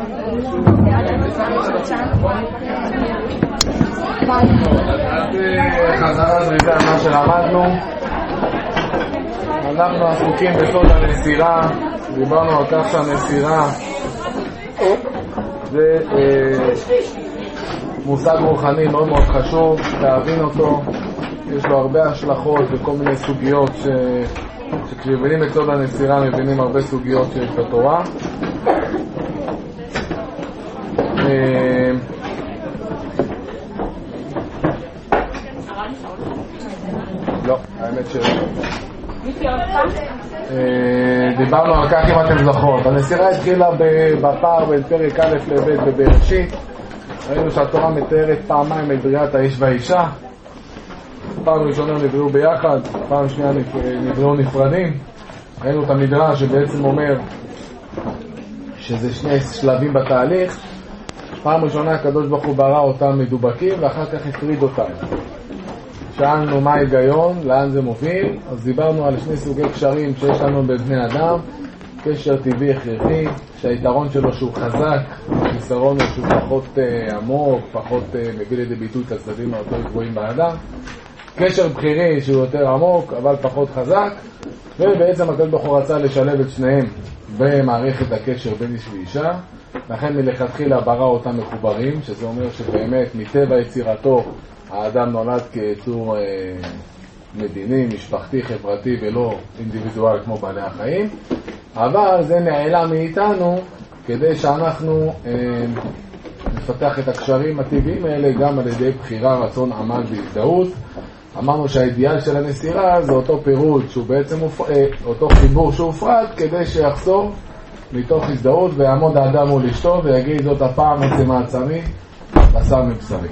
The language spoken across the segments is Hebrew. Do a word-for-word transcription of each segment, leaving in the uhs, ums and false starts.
חזרה זריזה מה שלמדנו. אנחנו עסוקים בסוד הנסירה. דיברנו על כך שהנסירה זה מושג רוחני מאוד מאוד חשוב להבין אותו. יש לו הרבה השלכות וכל מיני סוגיות ש... שכשמבינים את סוד הנסירה מבינים הרבה סוגיות שיש בתורה. לא, האמת שלא. דיברנו על כך אם אתם זוכרות. הנסירה התחילה בפער בין פרק א' לב' בבראשית. ראינו שהתורה מתארת פעמיים את בריאת האיש והאישה. פעם ראשונה נבראו ביחד, פעם שנייה נבראו נפרדים. ראינו את המדרש שבעצם אומר שזה שני שלבים בתהליך. פעם ראשונה הקדוש ברוך הוא ברא אותם מדובקים ואחר כך הפריד אותם. שאלנו מה ההיגיון, לאן זה מוביל. אז דיברנו על שני סוגי קשרים שיש לנו בבני אדם. קשר טבעי הכרחי, שהיתרון שלו שהוא חזק, החיסרון הוא שהוא פחות uh, עמוק, פחות uh, מביא לידי ביטוי את הצדדים היותר גבוהים באדם. קשר בחירי שהוא יותר עמוק אבל פחות חזק, ובעצם הקדוש ברוך הוא רצה לשלב את שניהם במערכת הקשר בין איש ואישה. לכן מלכתחילה ברא אותם מחוברים, שזה אומר שבאמת מטבע יצירתו האדם נולד כיצור אה, מדיני, משפחתי, חברתי ולא אינדיבידואל כמו בעלי החיים, אבל זה נעלה מאיתנו כדי שאנחנו אה, נפתח את הקשרים הטבעיים האלה גם על ידי בחירה, רצון, עמל והזדהות. אמרנו שהאידיאל של הנסירה זה אותו פירוד שהוא בעצם אה, אותו חיבור שהופרד כדי שיחזור מתוך הזדהות ויעמוד האדם מול אשתו ויגיד זאת הפעם עצם העצמי בשר מבשרי.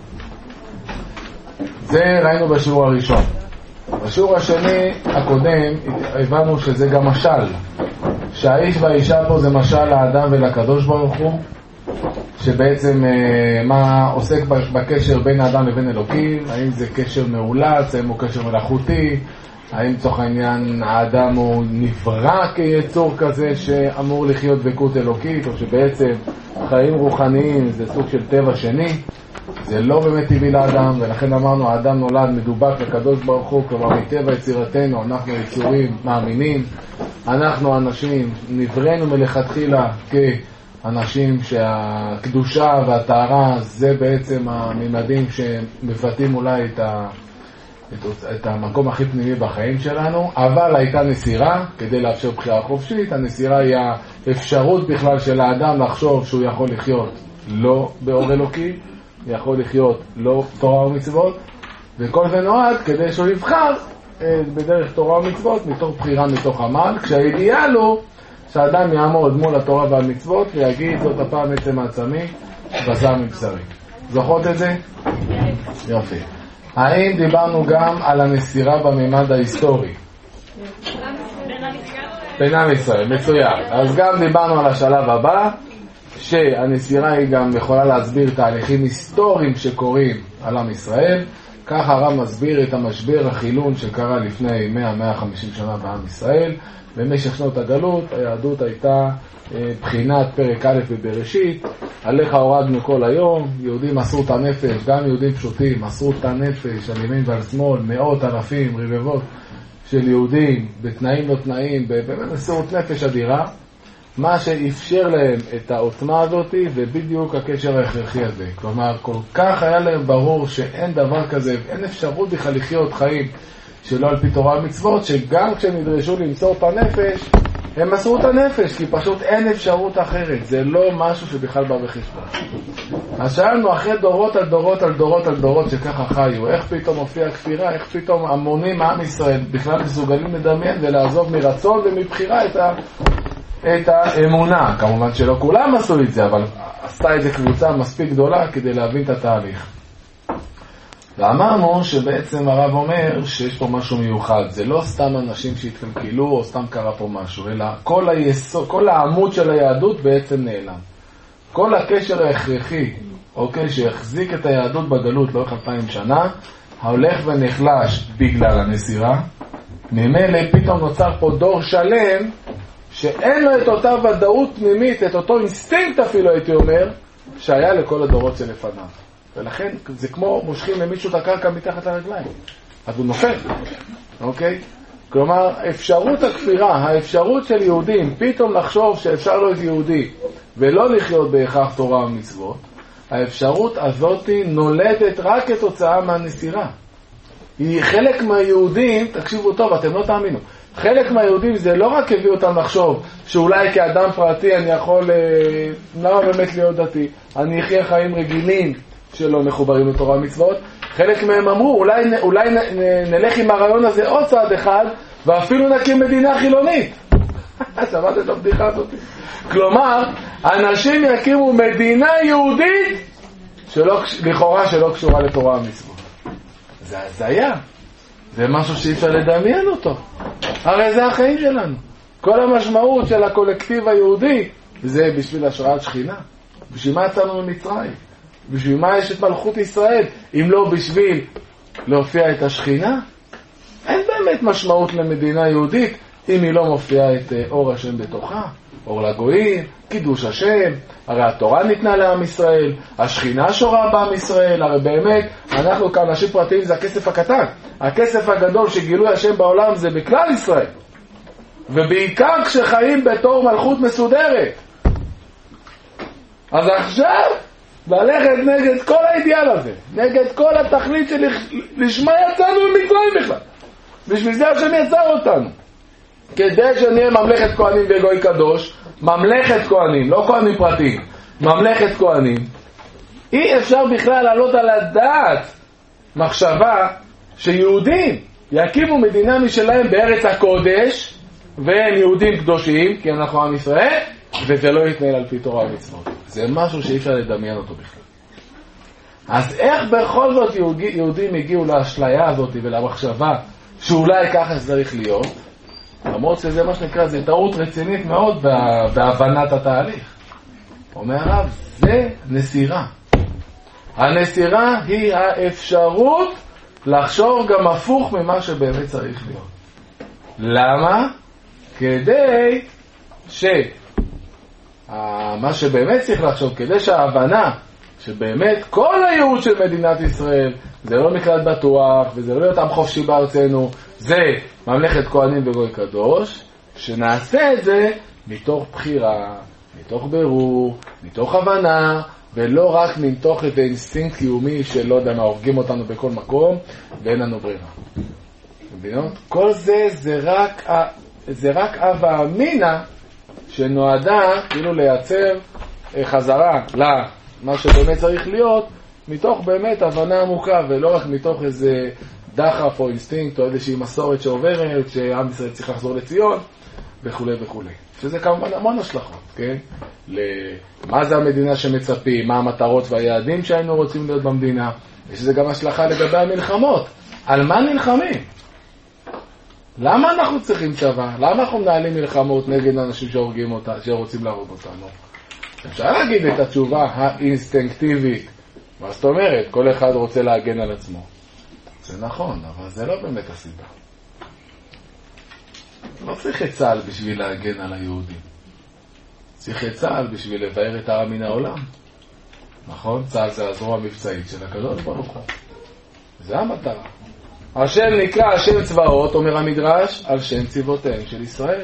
זה ראינו בשיעור הראשון. בשיעור השני הקודם הבנו שזה גם משל, שהאיש והאישה פה זה משל לאדם ולקדוש ברוך הוא, שבעצם מה עוסק בקשר בין האדם לבין אלוקים. האם זה קשר מאולץ, האם הוא קשר מלאכותי, האם צורך העניין האדם הוא נברא כיצור כזה שאמור לחיות דבקות אלוקית, או שבעצם חיים רוחניים זה סוג של טבע שני. זה לא באמת טבעי לאדם, ולכן אמרנו האדם נולד מדובק לקדוש ברוך הוא, כלומר מטבע יצירתנו אנחנו יצורים מאמינים. אנחנו אנשים נבראנו מלכתחילה כאנשים שהקדושה והטהרה זה בעצם הממדים שמבטאים אולי את ה את המקום הכי פנימי בחיים שלנו. אבל הייתה נסירה כדי לאפשר בחירה חופשית. הנסירה היא האפשרות בכלל של האדם לחשוב שהוא יכול לחיות לא באור אלוקי, יכול לחיות לא תורה ומצוות, וכל זה נועד כדי שהוא יבחר בדרך תורה ומצוות מתוך בחירה מתוך עמל, כשהאידיאל הוא שהאדם יעמוד מול התורה והמצוות ויגיד זאת הפעם עצם העצמי בשר מבשרי. זוכרות את זה? יופי. האם דיברנו גם על הנסירה בממד ההיסטורי? בין עם ישראל, מצוין. אז גם דיברנו על השלב הבא, שהנסירה היא גם יכולה להסביר תהליכים היסטוריים שקורים על עם ישראל. ככה הרב מסביר את המשבר החילון שקרה לפני מאה עד מאה וחמישים שנה בעם ישראל. במשך שנות הגלות היהדות הייתה בחינת פרק א' בבראשית, עליך הורדנו כל היום. יהודים מסרו את הנפש, גם יהודים פשוטים מסרו את הנפש על ימין ועל שמאל, מאות אלפים, רבבות של יהודים בתנאים לא תנאים, במסירות נפש אדירה. מה שאפשר להם את העוצמה הזאת ובדיוק הקשר ההכרחי הזה. כלומר, כל כך היה להם ברור שאין דבר כזה, אין אפשרות בכלל לחיות חיים שלא על פי תורה ומצוות, שגם כשהם נדרשו למסור את הנפש, הם מסרו את הנפש, כי פשוט אין אפשרות אחרת. זה לא משהו שבכלל בא בחשבון. אז שאלנו אחרי דורות על דורות על דורות על דורות שככה חיו, איך פתאום הופיעה כפירה, איך פתאום המונים מעם ישראל בכלל מסוגלים לדמיין ולעזוב מרצון ומבחירה את ה... את האמונה. כמובן שלא כולם עשו את זה, אבל עשתה את זה קבוצה מספיק גדולה כדי להבין את התהליך. ואמרנו שבעצם הרב אומר שיש פה משהו מיוחד. זה לא סתם אנשים שהתקלקלו או סתם קרה פה משהו, אלא כל היסוד, כל העמוד של היהדות בעצם נעלם. כל הקשר ההכרחי, אוקיי, שהחזיק את היהדות בגלות לאורך אלפיים שנה, הולך ונחלש בגלל הנסירה. ממילא פתאום נוצר פה דור שלם שאין לו את אותה ודאות פנימית, את אותו אינסטינקט אפילו הייתי אומר, שהיה לכל הדורות שלפניו. ולכן זה כמו מושכים למישהו את הקרקע מתחת לרגליים. אז הוא נופל, אוקיי? כלומר, אפשרות הכפירה, האפשרות של יהודים, פתאום לחשוב שאפשר להיות יהודי ולא לחיות בהכרח תורה ומצוות, האפשרות הזאת נולדת רק כתוצאה מהנסירה. היא חלק מהיהודים, תקשיבו טוב, אתם לא תאמינו, חלק מהיהודים זה לא רק הביא אותם לחשוב שאולי כאדם פרטי אני יכול, למה באמת להיות דתי, אני אחיה חיים רגילים שלא מחוברים לתורה ומצוות. חלק מהם אמרו, אולי, אולי נלך עם הרעיון הזה עוד צעד אחד, ואפילו נקים מדינה חילונית. שמעת את הבדיחה הזאת? כלומר, אנשים יקימו מדינה יהודית, שלא, לכאורה שלא קשורה לתורה ומצוות. זה הזיה. זה משהו שאי אפשר לדמיין אותו. הרי זה החיים שלנו. כל המשמעות של הקולקטיב היהודי, זה בשביל השראת שכינה. בשביל מה יצאנו ממצרים? בשביל מה יש את מלכות ישראל? אם לא בשביל להופיע את השכינה? אין באמת משמעות למדינה יהודית אם היא לא מופיעה את אור השם בתוכה. אור לגויים, קידוש השם, הרי התורה ניתנה לעם ישראל, השכינה שורה בעם ישראל, הרי באמת אנחנו כאנשים פרטיים זה הכסף הקטן. הכסף הגדול שגילוי השם בעולם זה בכלל ישראל. ובעיקר כשחיים בתור מלכות מסודרת. אז עכשיו ללכת נגד כל האידיאל הזה, נגד כל התכלית של לשמה יצאנו ממצרים בכלל. בשביל זה השם יצר אותנו. כדי שנהיה ממלכת כהנים וגוי קדוש, ממלכת כהנים, לא כהנים פרטיים, ממלכת כהנים. אי אפשר בכלל לעלות על הדעת מחשבה שיהודים יקימו מדינה משלהם בארץ הקודש, והם יהודים קדושים, כי אנחנו עם ישראל, וזה לא יתנהל על פי תורה ומצוות. זה משהו שאי אפשר לדמיין אותו בכלל. אז איך בכל זאת יהודים הגיעו לאשליה הזאת ולמחשבה שאולי ככה זה צריך להיות? למרות שזה מה שנקרא, זה טעות רצינית מאוד בהבנת התהליך. אומר הרב, זה נסירה. הנסירה היא האפשרות לחשוב גם הפוך ממה שבאמת צריך להיות. למה? כדי ש... מה שבאמת צריך לחשוב, כדי שההבנה שבאמת כל הייעוד של מדינת ישראל זה לא מקלט בטוח וזה לא להיות עם חופשי בארצנו, זה ממלכת כהנים וגוי קדוש, שנעשה את זה מתוך בחירה, מתוך בירור, מתוך הבנה, ולא רק מתוך איזה אינסטינקט קיומי שלא יודע מה, הורגים אותנו בכל מקום ואין לנו ברירה. מבינות? כל זה זה רק, זה רק אבה אמינה שנועדה כאילו לייצר חזרה למה שבאמת צריך להיות, מתוך באמת הבנה עמוקה, ולא רק מתוך איזה דחף או אינסטינקט או איזושהי מסורת שעוברת, שעם ישראל צריך לחזור לציון, וכו' וכו'. שזה כמובן המון השלכות, כן? למה זה המדינה שמצפים, מה המטרות והיעדים שהיינו רוצים להיות במדינה, יש לזה גם השלכה לגבי המלחמות. על מה נלחמים? למה אנחנו צריכים צבא? למה אנחנו מנהלים מלחמות נגד אנשים שהורגים אותה, שרוצים להרוג אותנו? אפשר להגיד את התשובה האינסטינקטיבית. מה זאת אומרת? כל אחד רוצה להגן על עצמו. זה נכון, אבל זה לא באמת הסיבה. לא צריך את צה"ל בשביל להגן על היהודים. צריך את צה"ל בשביל לבאר את העם מן העולם. נכון? צה"ל זה הזרוע המבצעית של הקדוש ברוך הוא. זה המטרה. השם נקרא השם צבאות, אומר המדרש, על שם צבאותיהם של ישראל.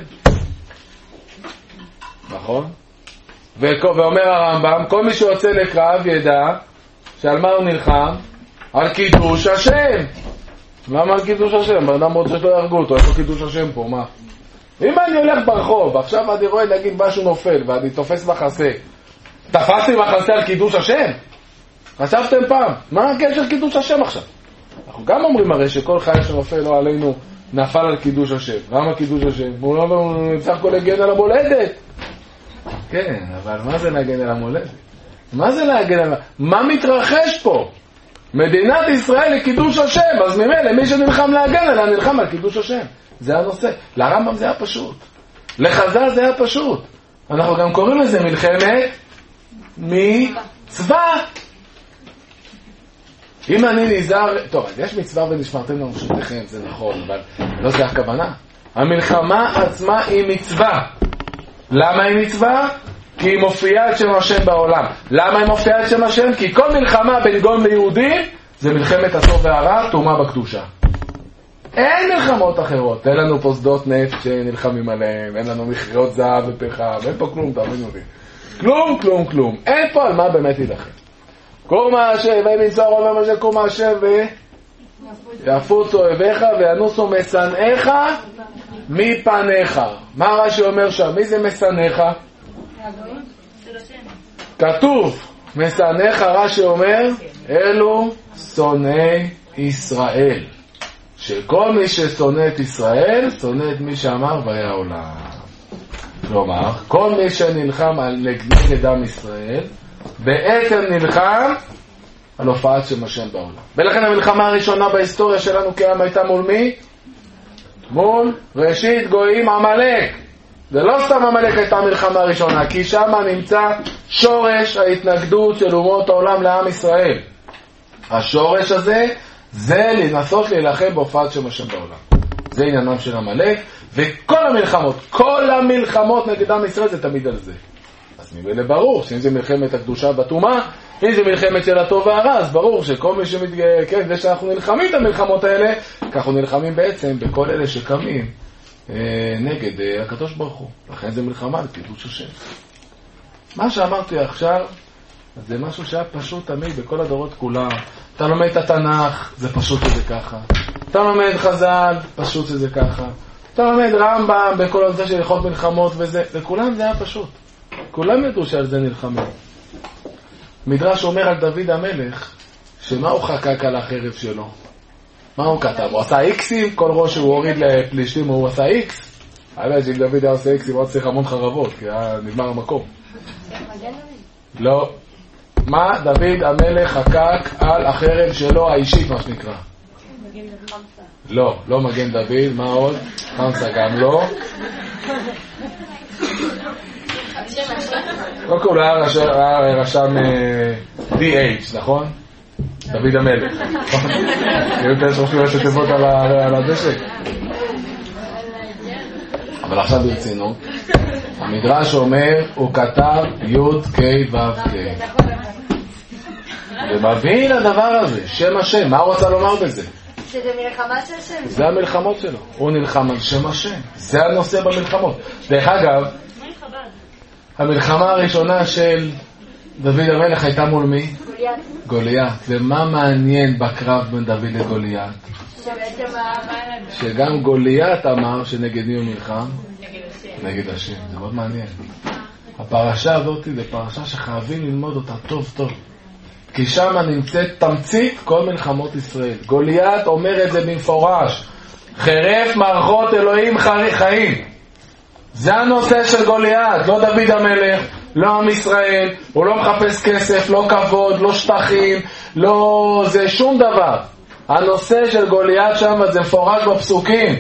נכון? ואומר הרמב"ם, כל מי שיוצא לקרב ידע שעל מה הוא נלחם? על קידוש השם. למה על קידוש השם? בן אדם רוצה שלא ירגו אותו, איפה קידוש השם פה, מה? אם אני הולך ברחוב, עכשיו אני רואה נגיד משהו נופל ואני תופס מחסה, תפסתי מחסה על קידוש השם? חשבתם פעם, מה הקשר קידוש השם עכשיו? אנחנו גם אומרים הרי שכל חייל שנופל לא עלינו נפל על קידוש השם. למה קידוש השם? הוא לא צריך כל להגן על המולדת. כן, אבל מה זה להגן על המולדת? מה זה להגן על... מה מתרחש פה? מדינת ישראל היא קידוש השם, אז ממילא מי שנלחם להגן עליה נלחם על קידוש השם. זה הנושא. לרמב"ם זה היה פשוט. לחז"ל זה היה פשוט. אנחנו גם קוראים לזה מלחמת מצווה. אם אני נזהר, טוב, אז יש מצווה ונשמרתם לנפשותיכם, זה נכון, אבל לא זה הכוונה. המלחמה עצמה היא מצווה. למה היא מצווה? כי היא מופיעה את שם השם בעולם. למה היא מופיעה את שם השם? כי כל מלחמה בין גויים ליהודים זה מלחמת הטוב והרע, תאומה בקדושה. אין מלחמות אחרות. אין לנו פה שדות נפט שנלחמים עליהם, אין לנו מכריות זהב ופחם, אין פה כלום, תאמינו לי. כלום, כלום, כלום. אין פה על מה באמת ילחם. קומה השם, ונמצא רוב מה שקומה השם ויפוצו אוהביך וינוסו משנאיך מפניך. מה רש"י אומר שם? מי זה משנאיך? כתוב משנאיך, רש"י אומר אלו שונאי ישראל, שכל מי ששונא את ישראל שונא את מי שאמר והיה עולם. כלומר, כל מי שנלחם על נגד עם ישראל בעצם נלחם על הופעת שם השם בעולם. ולכן המלחמה הראשונה בהיסטוריה שלנו כעם הייתה מול מי? מול ראשית גויים עמלק. זה לא סתם עמלק הייתה המלחמה הראשונה, כי שם נמצא שורש ההתנגדות של אומות העולם לעם ישראל. השורש הזה זה לנסות להילחם בהופעת שם השם בעולם. זה עניינם של עמלק, וכל המלחמות, כל המלחמות נגד עם ישראל זה תמיד על זה. אז ממילא ברור שאם זה מלחמת הקדושה בתאומה, אם זה מלחמת של הטוב והרע, אז ברור שכל מי שמתגאה, כן, זה שאנחנו נלחמים את המלחמות האלה, כך אנחנו נלחמים בעצם בכל אלה שקמים אה, נגד אה, הקדוש ברוך הוא. לכן זה מלחמה על קידוש השם. מה שאמרתי עכשיו, זה משהו שהיה פשוט תמיד בכל הדורות כולם. אתה לומד את התנ"ך, זה פשוט שזה ככה. אתה לומד חז"ל, פשוט שזה ככה. אתה לומד רמב"ם בכל הנושא של הלכות מלחמות וזה, לכולם זה היה פשוט. כולם ידעו שעל זה נלחמים. מדרש אומר על דוד המלך, שמה הוא חקק על החרב שלו? מה הוא כתב? הוא עשה איקסים, כל ראש שהוא הוריד לפלישתים הוא עשה איקס. האמת שאם דוד היה עושה איקסים, הוא היה צריך המון חרבות, כי היה נגמר המקום. לא. מה דוד המלך חקק על החרב שלו האישית, מה שנקרא? מגן חמסה. לא, לא מגן דוד, מה עוד? חמסה גם לא. קודם כל היה רשם די אייץ', נכון? דוד המלך. כאילו יש רושמים ראשי תיבות על הדשק. אבל עכשיו ברצינות, המדרש אומר, הוא כתב י' ק' ו' ק'. ומבין הדבר הזה, שם השם, מה הוא רוצה לומר בזה? שזה מלחמה של שם. זה המלחמות שלו, הוא נלחם על שם השם, זה הנושא במלחמות. דרך אגב, המלחמה הראשונה של דוד המלך הייתה מול מי? גוליית. גוליית. ומה מעניין בקרב בין דוד לגוליית? שבעצם שגם גוליית אמר שנגד מי הוא נלחם? נגד השם. נגד השם, זה מאוד מעניין. הפרשה הזאת זה פרשה שחייבים ללמוד אותה טוב טוב. כי שם נמצאת תמצית כל מלחמות ישראל. גוליית אומר את זה במפורש. חרף מערכות אלוהים חיים. זה הנושא של גוליית, לא דוד המלך, לא עם ישראל. הוא לא מחפש כסף, לא כבוד, לא שטחים, לא זה שום דבר. הנושא של גוליית שם זה מפורש בפסוקים.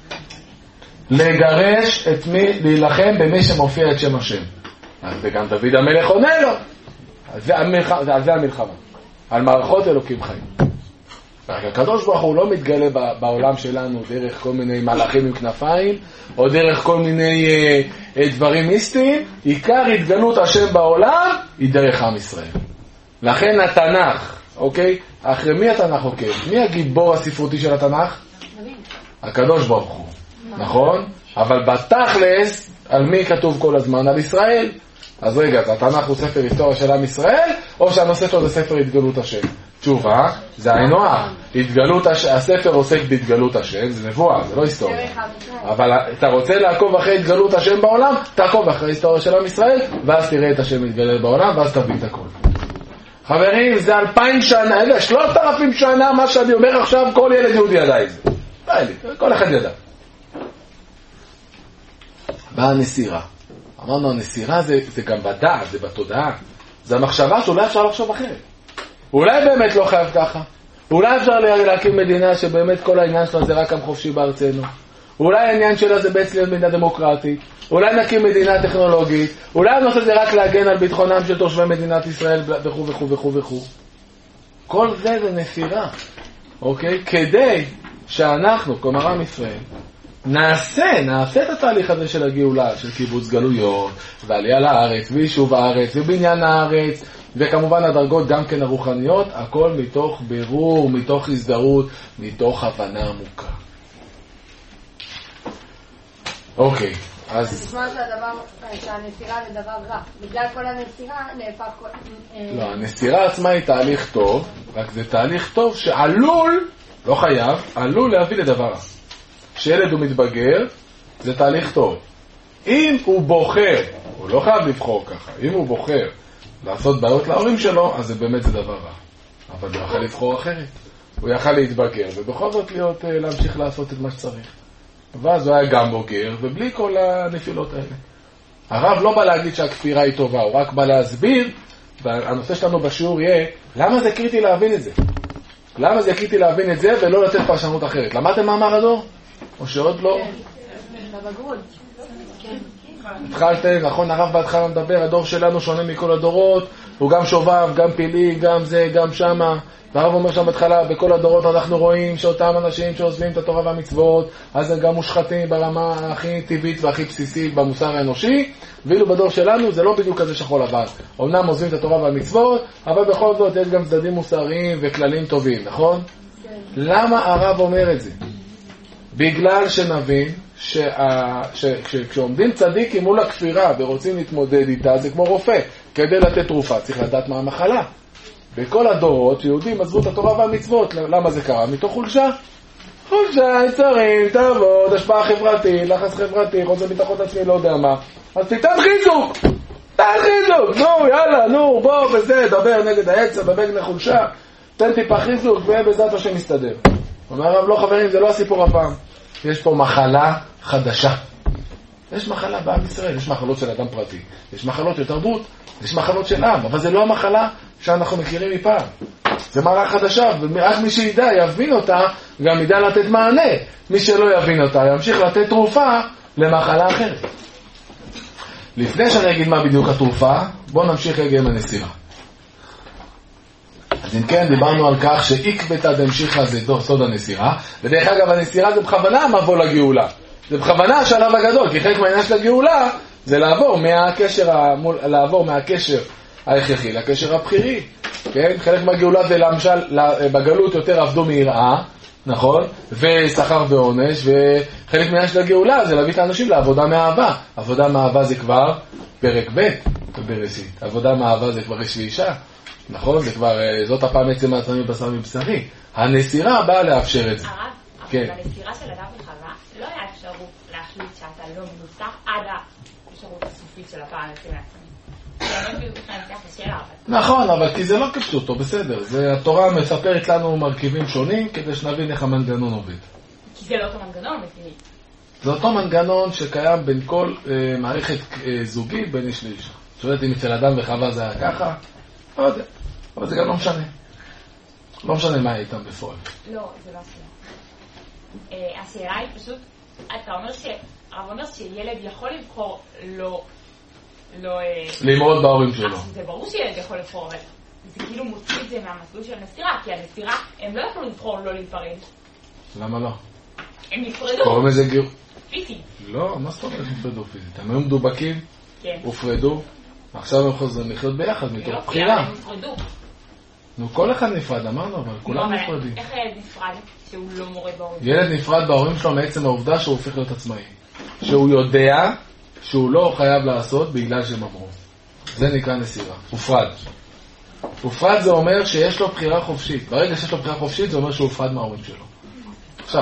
לגרש את מי, להילחם במי שמופיע את שם השם. וגם דוד המלך עונה לו. על זה המלחמה, על זה המלחמה. על מערכות אלוקים חיים. הקדוש ברוך הוא לא מתגלה בעולם שלנו דרך כל מיני מלאכים עם כנפיים, או דרך כל מיני אה, אה, דברים מיסטיים. עיקר התגלות השם בעולם היא דרך עם ישראל. לכן התנ"ך, אוקיי? אחרי מי התנ"ך עוקב? מי הגיבור הספרותי של התנ"ך? הקדוש ברוך הוא. נכון? אבל בתכלס, על מי כתוב כל הזמן? על ישראל. אז רגע, אז התנ"ך הוא ספר היסטוריה של עם ישראל, או שהנושא שלו זה ספר התגלות השם? תשובה, זה היינו-הך. התגלות השם, הספר עוסק בהתגלות השם, זה נבואה, זה לא היסטוריה. אבל אתה רוצה לעקוב אחרי התגלות השם בעולם, תעקוב אחרי היסטוריה של עם ישראל, ואז תראה את השם מתגלה בעולם, ואז תבין את הכל. חברים, זה אלפיים שנה, אלה, שלושת אלפים שנה, מה שאני אומר עכשיו, כל ילד יהודי ידע את זה. כל אחד ידע. באה הנסירה. אמרנו, הנסירה זה, זה גם בדעת, זה בתודעה. זה המחשבה שאולי אפשר לחשוב אחרת. אולי באמת לא חייב ככה. אולי אפשר להקים מדינה שבאמת כל העניין שלה זה רק עם חופשי בארצנו. אולי העניין שלה זה בעצם להיות מדינה דמוקרטית. אולי נקים מדינה טכנולוגית. אולי הנושא זה רק להגן על ביטחונם של תושבי מדינת ישראל וכו' וכו' וכו' וכו'. כל זה זה נסירה. אוקיי? כדי שאנחנו, כלומר עם ישראל, נעשה, נעשה את התהליך הזה של הגאולה, של קיבוץ גלויות, ועלייה לארץ, ויישוב הארץ, ובניין הארץ, וכמובן הדרגות גם כן הרוחניות, הכל מתוך בירור, מתוך הזדהות, מתוך הבנה עמוקה. אוקיי, אז... זה נשמע שהדבר, שהנסירה זה דבר רע. בגלל כל הנסירה נהפך כל... לא, הנסירה עצמה היא תהליך טוב, רק זה תהליך טוב שעלול, לא חייב, עלול להביא לדבר רע. כשילד הוא מתבגר, זה תהליך טוב. אם הוא בוחר, הוא לא חייב לבחור ככה, אם הוא בוחר לעשות בעיות להורים שלו, אז זה באמת זה דבר רע. אבל הוא יכל לבחור אחרת. הוא יכל להתבגר, ובכל זאת להיות, להמשיך לעשות את מה שצריך. ואז הוא היה גם בוגר, ובלי כל הנפילות האלה. הרב לא בא להגיד שהכפירה היא טובה, הוא רק בא להסביר, והנושא שלנו בשיעור יהיה, למה זה קריטי להבין את זה? למה זה קריטי להבין את זה ולא לתת פרשנות אחרת? למדתם מה אמר הדור? או שעוד לא? בבגרות. התחלתם, נכון, הרב בהתחלה מדבר, הדור שלנו שונה מכל הדורות, הוא גם שובב, גם פילי, גם זה, גם שמה. והרב אומר שם בהתחלה, בכל הדורות אנחנו רואים שאותם אנשים שעוזבים את התורה והמצוות, אז הם גם מושחתים ברמה הכי טבעית והכי בסיסית במוסר האנושי, ואילו בדור שלנו זה לא בדיוק כזה שחור לבן. אמנם עוזבים את התורה והמצוות, אבל בכל זאת יש גם צדדים מוסריים וכללים טובים, נכון? למה הרב אומר את זה? בגלל שנבין שכשעומדים צדיקים מול הכפירה ורוצים להתמודד איתה, זה כמו רופא. כדי לתת תרופה צריך לדעת מה המחלה. בכל הדורות יהודים עזבו את התורה והמצוות. למה זה קרה? מתוך חולשה. חולשה, יצרים, תעבוד, השפעה חברתית, לחץ חברתי, חוסר ביטחון עצמי, לא יודע מה. אז תיתן חיזוק! תן חיזוק! נו, יאללה, נו, בוא, וזה, דבר נגד העצה, דבר נגד חולשה. תן טיפה חיזוק, ובעזרת השם מסתדר. אומר הרב, לא חברים, זה לא הסיפור הפעם. יש פה מחלה חדשה. יש מחלה בעם ישראל, יש מחלות של אדם פרטי, יש מחלות של תרבות, יש מחלות של עם, אבל זה לא המחלה שאנחנו מכירים מפעם. זה מחלה חדשה, ורק מי שידע, יבין אותה, גם ידע לתת מענה. מי שלא יבין אותה, ימשיך לתת תרופה למחלה אחרת. לפני שאני אגיד מה בדיוק התרופה, בואו נמשיך רגע עם הנסירה. אז אם כן, דיברנו על כך שעקבתא דמשיחא זה סוד הנסירה, ודרך אגב, הנסירה זה בכוונה מבוא לגאולה. זה בכוונה השלב הגדול, כי חלק מהעניין של הגאולה זה לעבור מהקשר, לעבור מהקשר ההכרחי לקשר הבחירי. כן? חלק מהגאולה זה למשל, בגלות יותר עבדו מיראה, נכון? ושכר ועונש, וחלק מהעניין של הגאולה זה להביא את האנשים לעבודה מאהבה. עבודה מאהבה זה כבר פרק ב' בבראשית. עבודה מאהבה זה כבר איש ואישה. נכון? זה כבר, זאת הפעם עצם העצמי בשר מבשרי. הנסירה באה לאפשר את זה. הרב, כן. אבל בנסירה של אדם וחווה לא היה אפשרות להחליט שאתה לא מנוסח עד האפשרות הסופית של הפעם עצם העצמי. נכון, אבל כי זה לא כפשוטו, בסדר. זה התורה מספרת לנו מרכיבים שונים כדי שנבין איך המנגנון עובד. כי זה לא אותו מנגנון, מביני. זה אותו מנגנון שקיים בין כל אה, מערכת אה, זוגית בין איש לאישה. שואלת אם אצל אדם וחווה זה היה ככה? לא יודע, אבל זה גם לא משנה. לא משנה מה איתם בפועל. לא, זה לא השאלה. השאלה היא פשוט, אתה אומר ש... הרב אומר שילד יכול לבחור לא... לא... למרוד בהורים שלו. זה ברור שילד יכול לבחור, אבל זה כאילו מוציא את זה מהמסלול של הנסירה, כי הנסירה, הם לא יכולו לבחור לא להיפרד. למה לא? הם נפרדו. קוראים לזה גיר... פיזי. לא, מה זאת אומרת נפרדו פיזית? הם היו מדובקים, כן. הופרדו, עכשיו הם חוזרים לחיות ביחד מתוך בחירה. הם נפרדו. נו, כל אחד נפרד, אמרנו, אבל כולם נפרדים. איך הילד נפרד שהוא לא מורד בהורים? ילד נפרד בהורים שלו מעצם העובדה שהוא הופך להיות עצמאי. שהוא יודע שהוא לא חייב לעשות בגלל שהם אמרו. זה נקרא נסירה. הופרד. הופרד זה אומר שיש לו בחירה חופשית. ברגע שיש לו בחירה חופשית זה אומר שהוא הופרד מההורים שלו. עכשיו,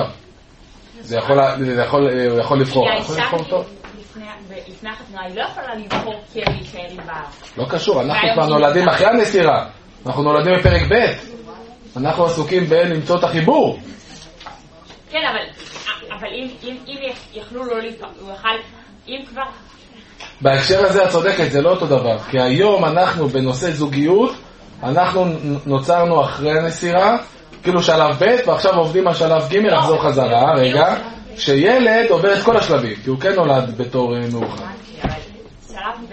זה יכול, זה יכול, הוא יכול לבחור. כי האישה לפני החתונה היא לא יכולה לבחור כן להישאר עם בעל. לא קשור, אנחנו כבר נולדים אחרי הנסירה. אנחנו נולדים בפרק ב'. אנחנו עסוקים בלמצוא את החיבור. כן, אבל, אבל אם, אם, אם יכלו לא להיפרד, הוא יכל, אם כבר... בהקשר הזה את צודקת, זה לא אותו דבר. כי היום אנחנו בנושא זוגיות, אנחנו נוצרנו אחרי הנסירה, כאילו שלב ב' ועכשיו עובדים על שלב ג' לחזור חזרה, רגע, שילד עובר את כל השלבים, כי הוא כן נולד בתור מאוחר. שלב ב',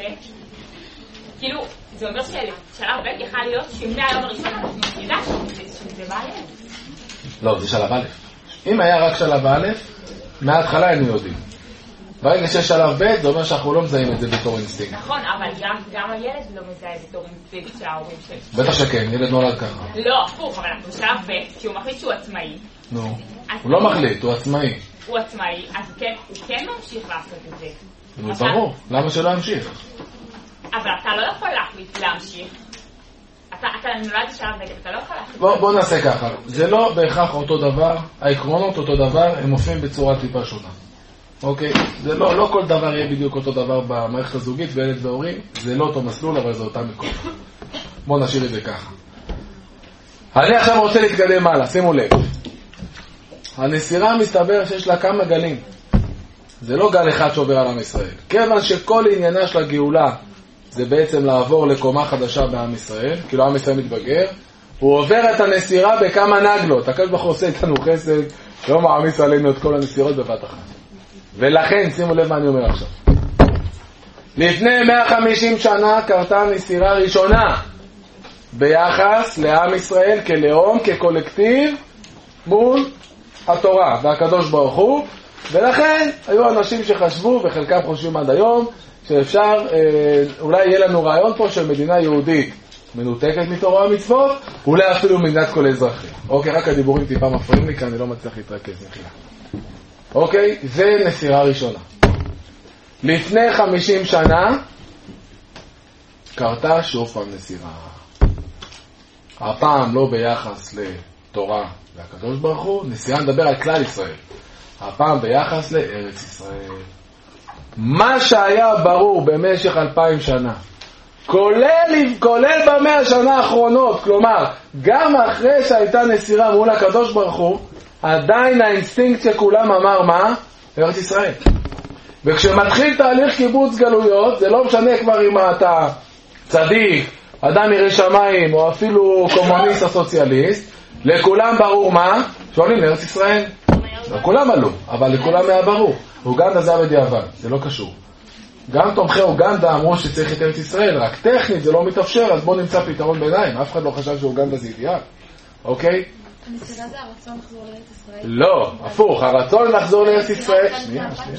כאילו, זה אומר ששלב ב' יכל להיות שמהיום הראשון אנחנו נדע שזה בעיה. לא, זה שלב א'. אם היה רק שלב א', מההתחלה היינו יודעים. ברגע שיש שלב ב' זה אומר שאנחנו לא מזהים את זה בתור אינסטינקט. נכון, אבל גם, גם הילד לא מזהה בתור אינסטינקט של ההורים שלו. בטח שכן, ילד נולד ככה. לא, הפוך, אבל אנחנו בשלב ב', כי הוא מחליט שהוא עצמאי. נו, הוא לא מחליט, הוא עצמאי. הוא עצמאי, אז כן, הוא כן ממשיך לעשות את זה. נו, ברור, למה שלא ימשיך? אבל אתה לא יכול להחליט להמשיך. אתה, אתה נולד בשלב ב', אתה לא יכול להחליט. בוא, בוא נעשה ככה, זה לא בהכרח אותו דבר, העקרונות אותו דבר, הם מופיעים בצורה טיפה שונה. אוקיי? זה לא, לא כל דבר יהיה בדיוק אותו דבר במערכת הזוגית, וילד והורים, זה לא אותו מסלול, אבל זה אותה מקום. בוא נשאיר את זה ככה. אני עכשיו רוצה להתקדם הלאה, שימו לב. הנסירה מסתבר שיש לה כמה גלים. זה לא גל אחד שעובר על עם ישראל. כיוון שכל עניינה של הגאולה זה בעצם לעבור לקומה חדשה בעם ישראל, כאילו עם ישראל מתבגר, הוא עובר את הנסירה בכמה נגלות. הקדוש ברוך הוא עושה איתנו חסד, לא מעמיס עלינו את כל הנסירות בבת אחת. ולכן, שימו לב מה אני אומר עכשיו. לפני מאה וחמישים שנה קרתה נסירה ראשונה ביחס לעם ישראל כלאום, כקולקטיב, מול התורה והקדוש ברוך הוא, ולכן היו אנשים שחשבו, וחלקם חושבים עד היום, שאפשר, אה, אולי יהיה לנו רעיון פה של מדינה יהודית מנותקת מתורה ומצוות, אולי אפילו מדינת כל אזרחים. אוקיי, רק הדיבורים טיפה מפריעים לי, כי אני לא מצליח להתרכז מחילה. אוקיי, זה נסירה ראשונה. לפני חמישים שנה קרתה שוב פעם נסירה. הפעם לא ביחס לתורה והקדוש ברוך הוא, נסירה נדבר על כלל ישראל. הפעם ביחס לארץ ישראל. מה שהיה ברור במשך אלפיים שנה, כולל, כולל במאה השנה האחרונות, כלומר, גם אחרי שהייתה נסירה מול הקדוש ברוך הוא, עדיין האינסטינקט שכולם אמר מה? ארץ ישראל. וכשמתחיל תהליך קיבוץ גלויות, זה לא משנה כבר אם אתה צדיק, אדם ירא שמיים, או אפילו קומוניסט או סוציאליסט, לכולם ברור מה? שואלים לארץ ישראל. לכולם עלו, אבל לכולם היה ברור. אוגנדה זה בדיעבד, זה לא קשור. גם תומכי אוגנדה אמרו שצריך את ארץ ישראל, רק טכנית זה לא מתאפשר, אז בוא נמצא פתרון ביניים. אף אחד לא חשב שאוגנדה זה אידיאל. אוקיי? הנסירה זה הרצון לחזור לארץ ישראל? לא, הפוך, הרצון לחזור לארץ ישראל. שנייה, שנייה.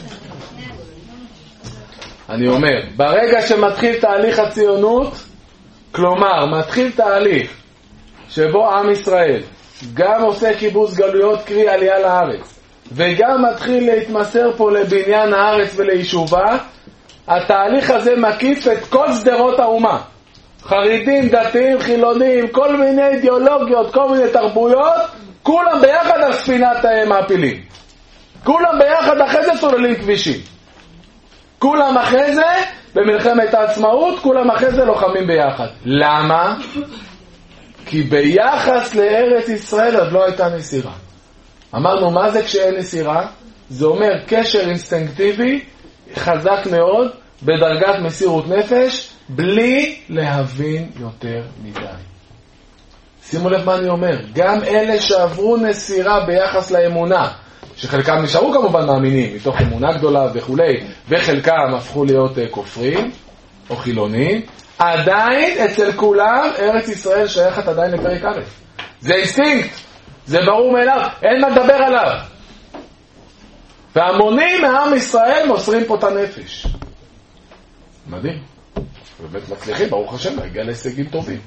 אני אומר, ברגע שמתחיל תהליך הציונות, כלומר, מתחיל תהליך שבו עם ישראל גם עושה קיבוץ גלויות, קרי עלייה לארץ, וגם מתחיל להתמסר פה לבניין הארץ וליישובה, התהליך הזה מקיף את כל סדרות האומה. חרדים, דתיים, חילונים, כל מיני אידיאולוגיות, כל מיני תרבויות, כולם ביחד על ספינת מעפילים. כולם ביחד אחרי זה סוללים כבישים. כולם אחרי זה, במלחמת העצמאות, כולם אחרי זה לוחמים ביחד. למה? כי ביחס לארץ ישראל עוד לא הייתה נסירה. אמרנו, מה זה כשאין נסירה? זה אומר קשר אינסטינקטיבי, חזק מאוד, בדרגת מסירות נפש, בלי להבין יותר מדי. שימו לב מה אני אומר, גם אלה שעברו נסירה ביחס לאמונה, שחלקם נשארו כמובן מאמינים, מתוך אמונה גדולה וכו', וחלקם הפכו להיות כופרים או חילונים, עדיין אצל כולם ארץ ישראל שייכת עדיין לפרק א'. זה אינסטינקט, זה ברור מאליו, אין מה לדבר עליו. והמונים מעם ישראל מוסרים פה את הנפש. מדהים. באמת מצליחים, ברוך השם, להגיע להישגים טובים.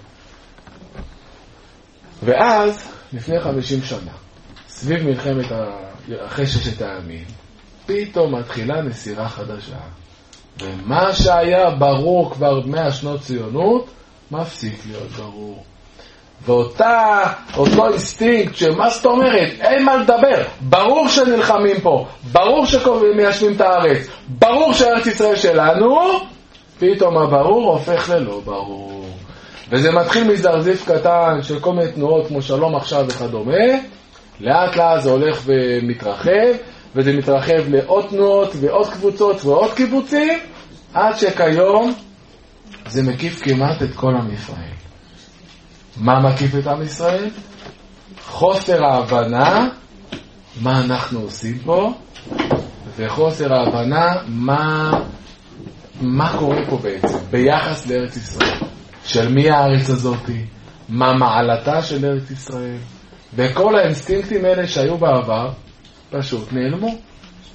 ואז, לפני חמישים שנה, סביב מלחמת אחרי ששת הימים, פתאום מתחילה נסירה חדשה. ומה שהיה ברור כבר מאה שנות ציונות, מפסיק להיות ברור. ואותה, אותו אינסטינקט שמה זאת אומרת, אין מה לדבר, ברור שנלחמים פה, ברור שמיישבים את הארץ, ברור שארץ ישראל שלנו, פתאום הברור הופך ללא ברור. וזה מתחיל מזרזיף קטן של כל מיני תנועות כמו שלום עכשיו וכדומה, לאט לאט זה הולך ומתרחב, וזה מתרחב לעוד תנועות ועוד קבוצות ועוד קיבוצים, עד שכיום זה מקיף כמעט את כל עם ישראל. מה מקיף את עם ישראל? חוסר ההבנה מה אנחנו עושים פה, וחוסר ההבנה מה, מה קורה פה בעצם, ביחס לארץ ישראל. של מי הארץ הזאת, מה מעלתה של ארץ ישראל, וכל האינסטינקטים האלה שהיו בעבר, פשוט נעלמו.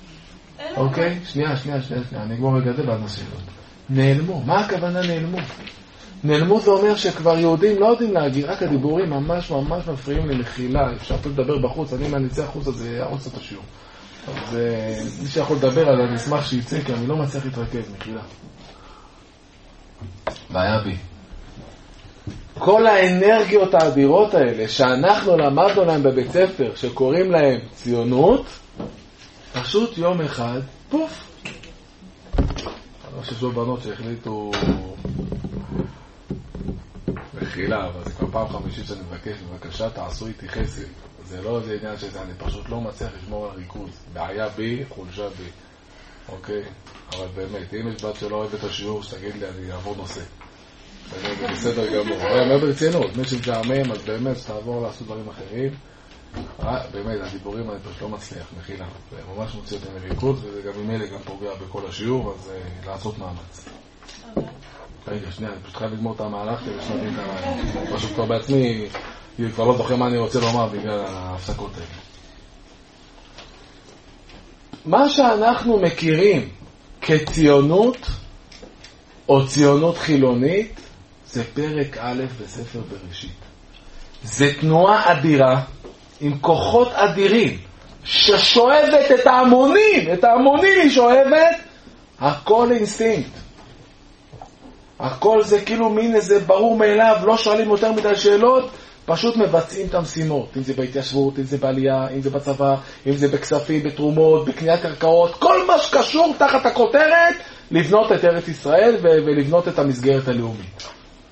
אוקיי? שנייה, שנייה, שנייה, שנייה, אני אגמור רגע זה ואז נשאיר. נעלמו. מה הכוונה נעלמו? נעלמו זה אומר שכבר יהודים לא יודעים להגיד, רק הדיבורים ממש ממש מפריעים לי מחילה, אפשר פה לדבר בחוץ, אני אם אני אצא החוץ זה יערוץ את השיעור. אז מי שיכול לדבר על אני אשמח שיצא, כי אני לא מצליח להתרכז מחילה. בעיה בי. כל האנרגיות האדירות האלה שאנחנו למדנו להם בבית ספר, שקוראים להם ציונות, פשוט יום אחד, פוף. אני חושב שיש בנות שהחליטו מחילה, אבל זה כבר פעם חמישית שאני מבקש, בבקשה תעשו איתי חסד. זה לא איזה עניין שזה, אני פשוט לא מצליח לשמור על ריכוז. בעיה בי, חולשה בי. אוקיי? אבל באמת, אם יש בת שלא אוהב את השיעור, שתגיד לי, אני אעבור נושא. זה בסדר גמור. אבל אני אומר ברצינות, מי שג'עמם, אז באמת, שתעבור לעשות דברים אחרים. באמת, הדיבורים אני פשוט לא מצליח, מחילה. זה ממש מוציא אותי מריכוז, וזה גם ממילא גם פוגע בכל השיעור, אז לעשות מאמץ. רגע, שנייה, אני פשוט חייב לגמור את המהלך כדי שנבין את הרעיון. פשוט כבר בעצמי, אני כבר לא זוכר מה אני רוצה לומר בגלל ההפסקות האלה. מה שאנחנו מכירים כציונות או ציונות חילונית זה פרק א' בספר בראשית. זה תנועה אדירה עם כוחות אדירים ששואבת את ההמונים, את ההמונים היא שואבת, הכל אינסטינקט. הכל זה כאילו מין איזה ברור מאליו, לא שואלים יותר מדי שאלות, פשוט מבצעים את המשימות, אם זה בהתיישבות, אם זה בעלייה, אם זה בצבא, אם זה בכספים, בתרומות, בקניית קרקעות, כל מה שקשור תחת הכותרת, לבנות את ארץ ישראל ו- ולבנות את המסגרת הלאומית.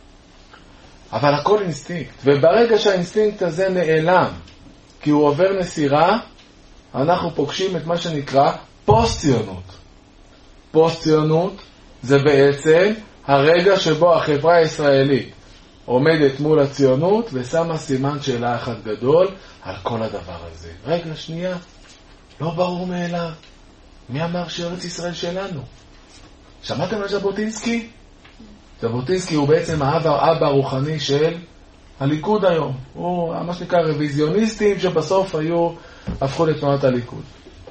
אבל הכל אינסטינקט, וברגע שהאינסטינקט הזה נעלם, כי הוא עובר נסירה, אנחנו פוגשים את מה שנקרא פוסט-ציונות. פוסט-ציונות זה בעצם הרגע שבו החברה הישראלית עומדת מול הציונות ושמה סימן שאלה אחד גדול על כל הדבר הזה. רגע, שנייה, לא ברור מאליו. מי אמר שארץ ישראל שלנו? שמעתם על ז'בוטינסקי? ז'בוטינסקי הוא בעצם האבא, האבא הרוחני של הליכוד היום. הוא מה שנקרא רוויזיוניסטים שבסוף היו, הפכו לתנועת הליכוד.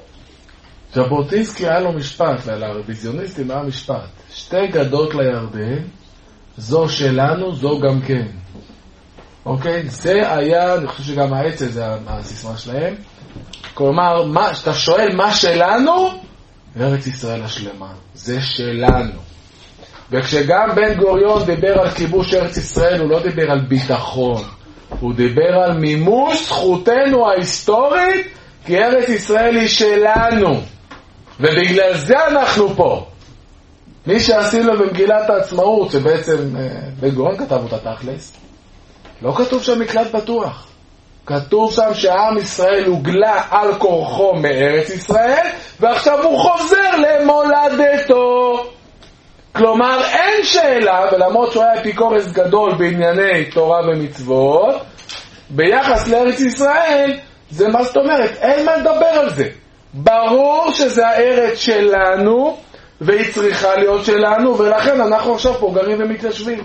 ז'בוטינסקי היה לו משפט, לרוויזיוניסטים היה משפט. שתי גדות לירדן, זו שלנו, זו גם כן. אוקיי? זה היה, אני חושב שגם העצה זה הסיסמה שלהם. כלומר, מה, שאתה שואל מה שלנו, ארץ ישראל השלמה. זה שלנו. וכשגם בן גוריון דיבר על כיבוש ארץ ישראל, הוא לא דיבר על ביטחון. הוא דיבר על מימוש זכותנו ההיסטורית, כי ארץ ישראל היא שלנו. ובגלל זה אנחנו פה. מי שעשינו לו במגילת העצמאות, שבעצם בן גוריון כתב אותה תכלס, לא כתוב שם מקלט בטוח. כתוב שם שהעם ישראל הוגלה על כורחו מארץ ישראל, ועכשיו הוא חוזר למולדתו. כלומר, אין שאלה, ולמרות שהוא היה אפיקורס גדול בענייני תורה ומצוות, ביחס לארץ ישראל, זה מה זאת אומרת, אין מה לדבר על זה. ברור שזה הארץ שלנו, והיא צריכה להיות שלנו, ולכן אנחנו עכשיו פה גרים ומתיישבים.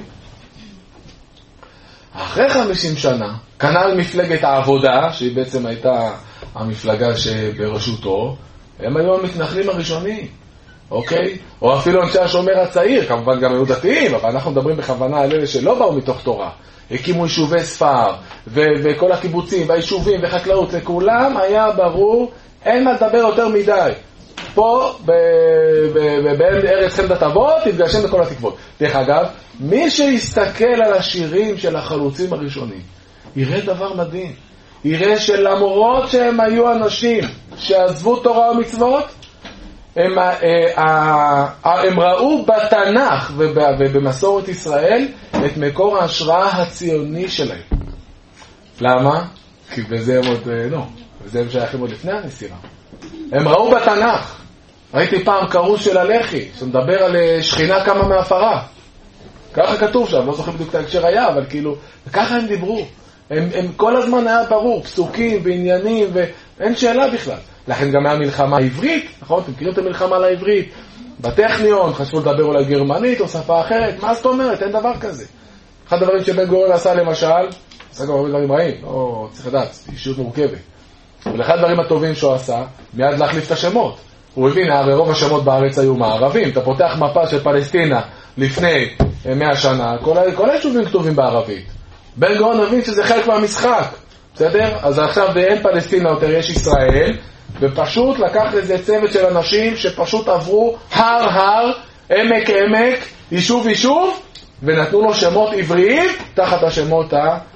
אחרי חמישים שנה, כנ"ל מפלגת העבודה, שהיא בעצם הייתה המפלגה שבראשותו, הם היו המתנחלים הראשונים, אוקיי? או אפילו אנשי השומר הצעיר, כמובן גם היו דתיים, אבל אנחנו מדברים בכוונה על אלה שלא באו מתוך תורה. הקימו יישובי ספר, ו- וכל הקיבוצים, והיישובים, וחקלאות, לכולם היה ברור, אין מה לדבר יותר מדי. פה, בארץ חמדת אבות, תתגשם בכל התקוות. דרך אגב, מי שיסתכל על השירים של החלוצים הראשונים, יראה דבר מדהים. יראה שלמרות שהם היו אנשים שעזבו תורה ומצוות, הם, הם ראו בתנ"ך ובמסורת ישראל את מקור ההשראה הציוני שלהם. למה? כי בזה הם עוד, לא, בזה הם שייכים עוד לפני הנסירה. הם ראו בתנ"ך. ראיתי פעם קרוס של הלח"י, שמדבר על שכינה כמה מהפרה. ככה כתוב שם, לא זוכר בדיוק את ההקשר היה, אבל כאילו, וככה הם דיברו. הם, הם כל הזמן היה ברור, פסוקים ועניינים, ואין שאלה בכלל. לכן גם היה מלחמה עברית, נכון? אתם מכירים את המלחמה לעברית? בטכניון, חשבו לדבר אולי גרמנית או שפה אחרת, מה זאת אומרת? אין דבר כזה. אחד הדברים שבן גוריון עשה למשל, עשה גם הרבה דברים רעים, לא צריך לדעת, אישיות מורכבת. ולאחד הדברים הטובים שהוא עשה, מיד להחליף את השמות. הוא הבין, הרי רוב השמות בארץ היו מערבים. אתה פותח מפה של פלסטינה לפני מאה שנה, כל, כל היישובים כתובים בערבית. בן גאון הבין שזה חלק מהמשחק, בסדר? אז עכשיו אין פלסטינה יותר, יש ישראל, ופשוט לקח לזה צוות של אנשים שפשוט עברו הר הר, עמק עמק, יישוב יישוב, ונתנו לו שמות עבריים תחת השמות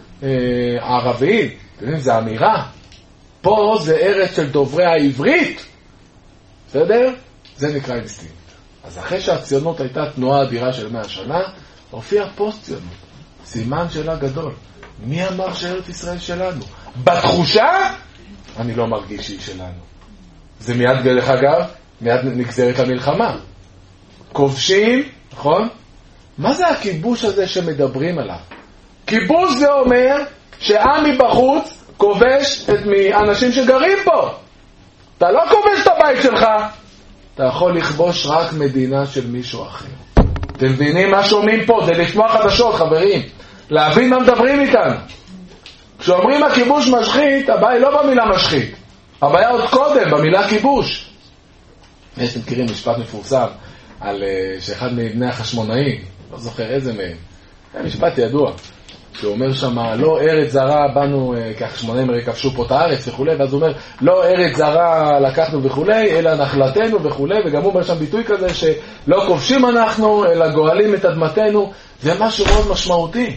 הערביים. אתם יודעים, זה אמירה. פה זה ארץ של דוברי העברית, בסדר? זה נקרא אינסטינקט. אז אחרי שהציונות הייתה תנועה אדירה של מאה שנה, הופיע פוסט-ציונות. סימן שאלה גדול. מי אמר שארץ ישראל שלנו? בתחושה, אני לא מרגיש שהיא שלנו. זה מיד, דרך אגב, מיד נגזרת למלחמה. כובשים, נכון? מה זה הכיבוש הזה שמדברים עליו? כיבוש זה אומר שעם מבחוץ כובש את אנשים שגרים פה. אתה לא כובש את הבית שלך. אתה יכול לכבוש רק מדינה של מישהו אחר. אתם מבינים מה שומעים פה? זה לשמוע חדשות, חברים. להבין מה מדברים איתנו. כשאומרים הכיבוש משחית, הבעיה לא במילה משחית. הבעיה עוד קודם, במילה כיבוש. יש, אתם מכירים משפט מפורסם על שאחד מבני החשמונאים, לא זוכר איזה מהם, זה משפט ידוע, שהוא אומר שם, לא ארץ זרה באנו, כי החשמונאים הרי כבשו פה את הארץ וכו', ואז הוא אומר, לא ארץ זרה לקחנו וכו', אלא נחלתנו וכו', וגם הוא אומר שם ביטוי כזה, שלא כובשים אנחנו, אלא גואלים את אדמתנו. זה משהו מאוד משמעותי.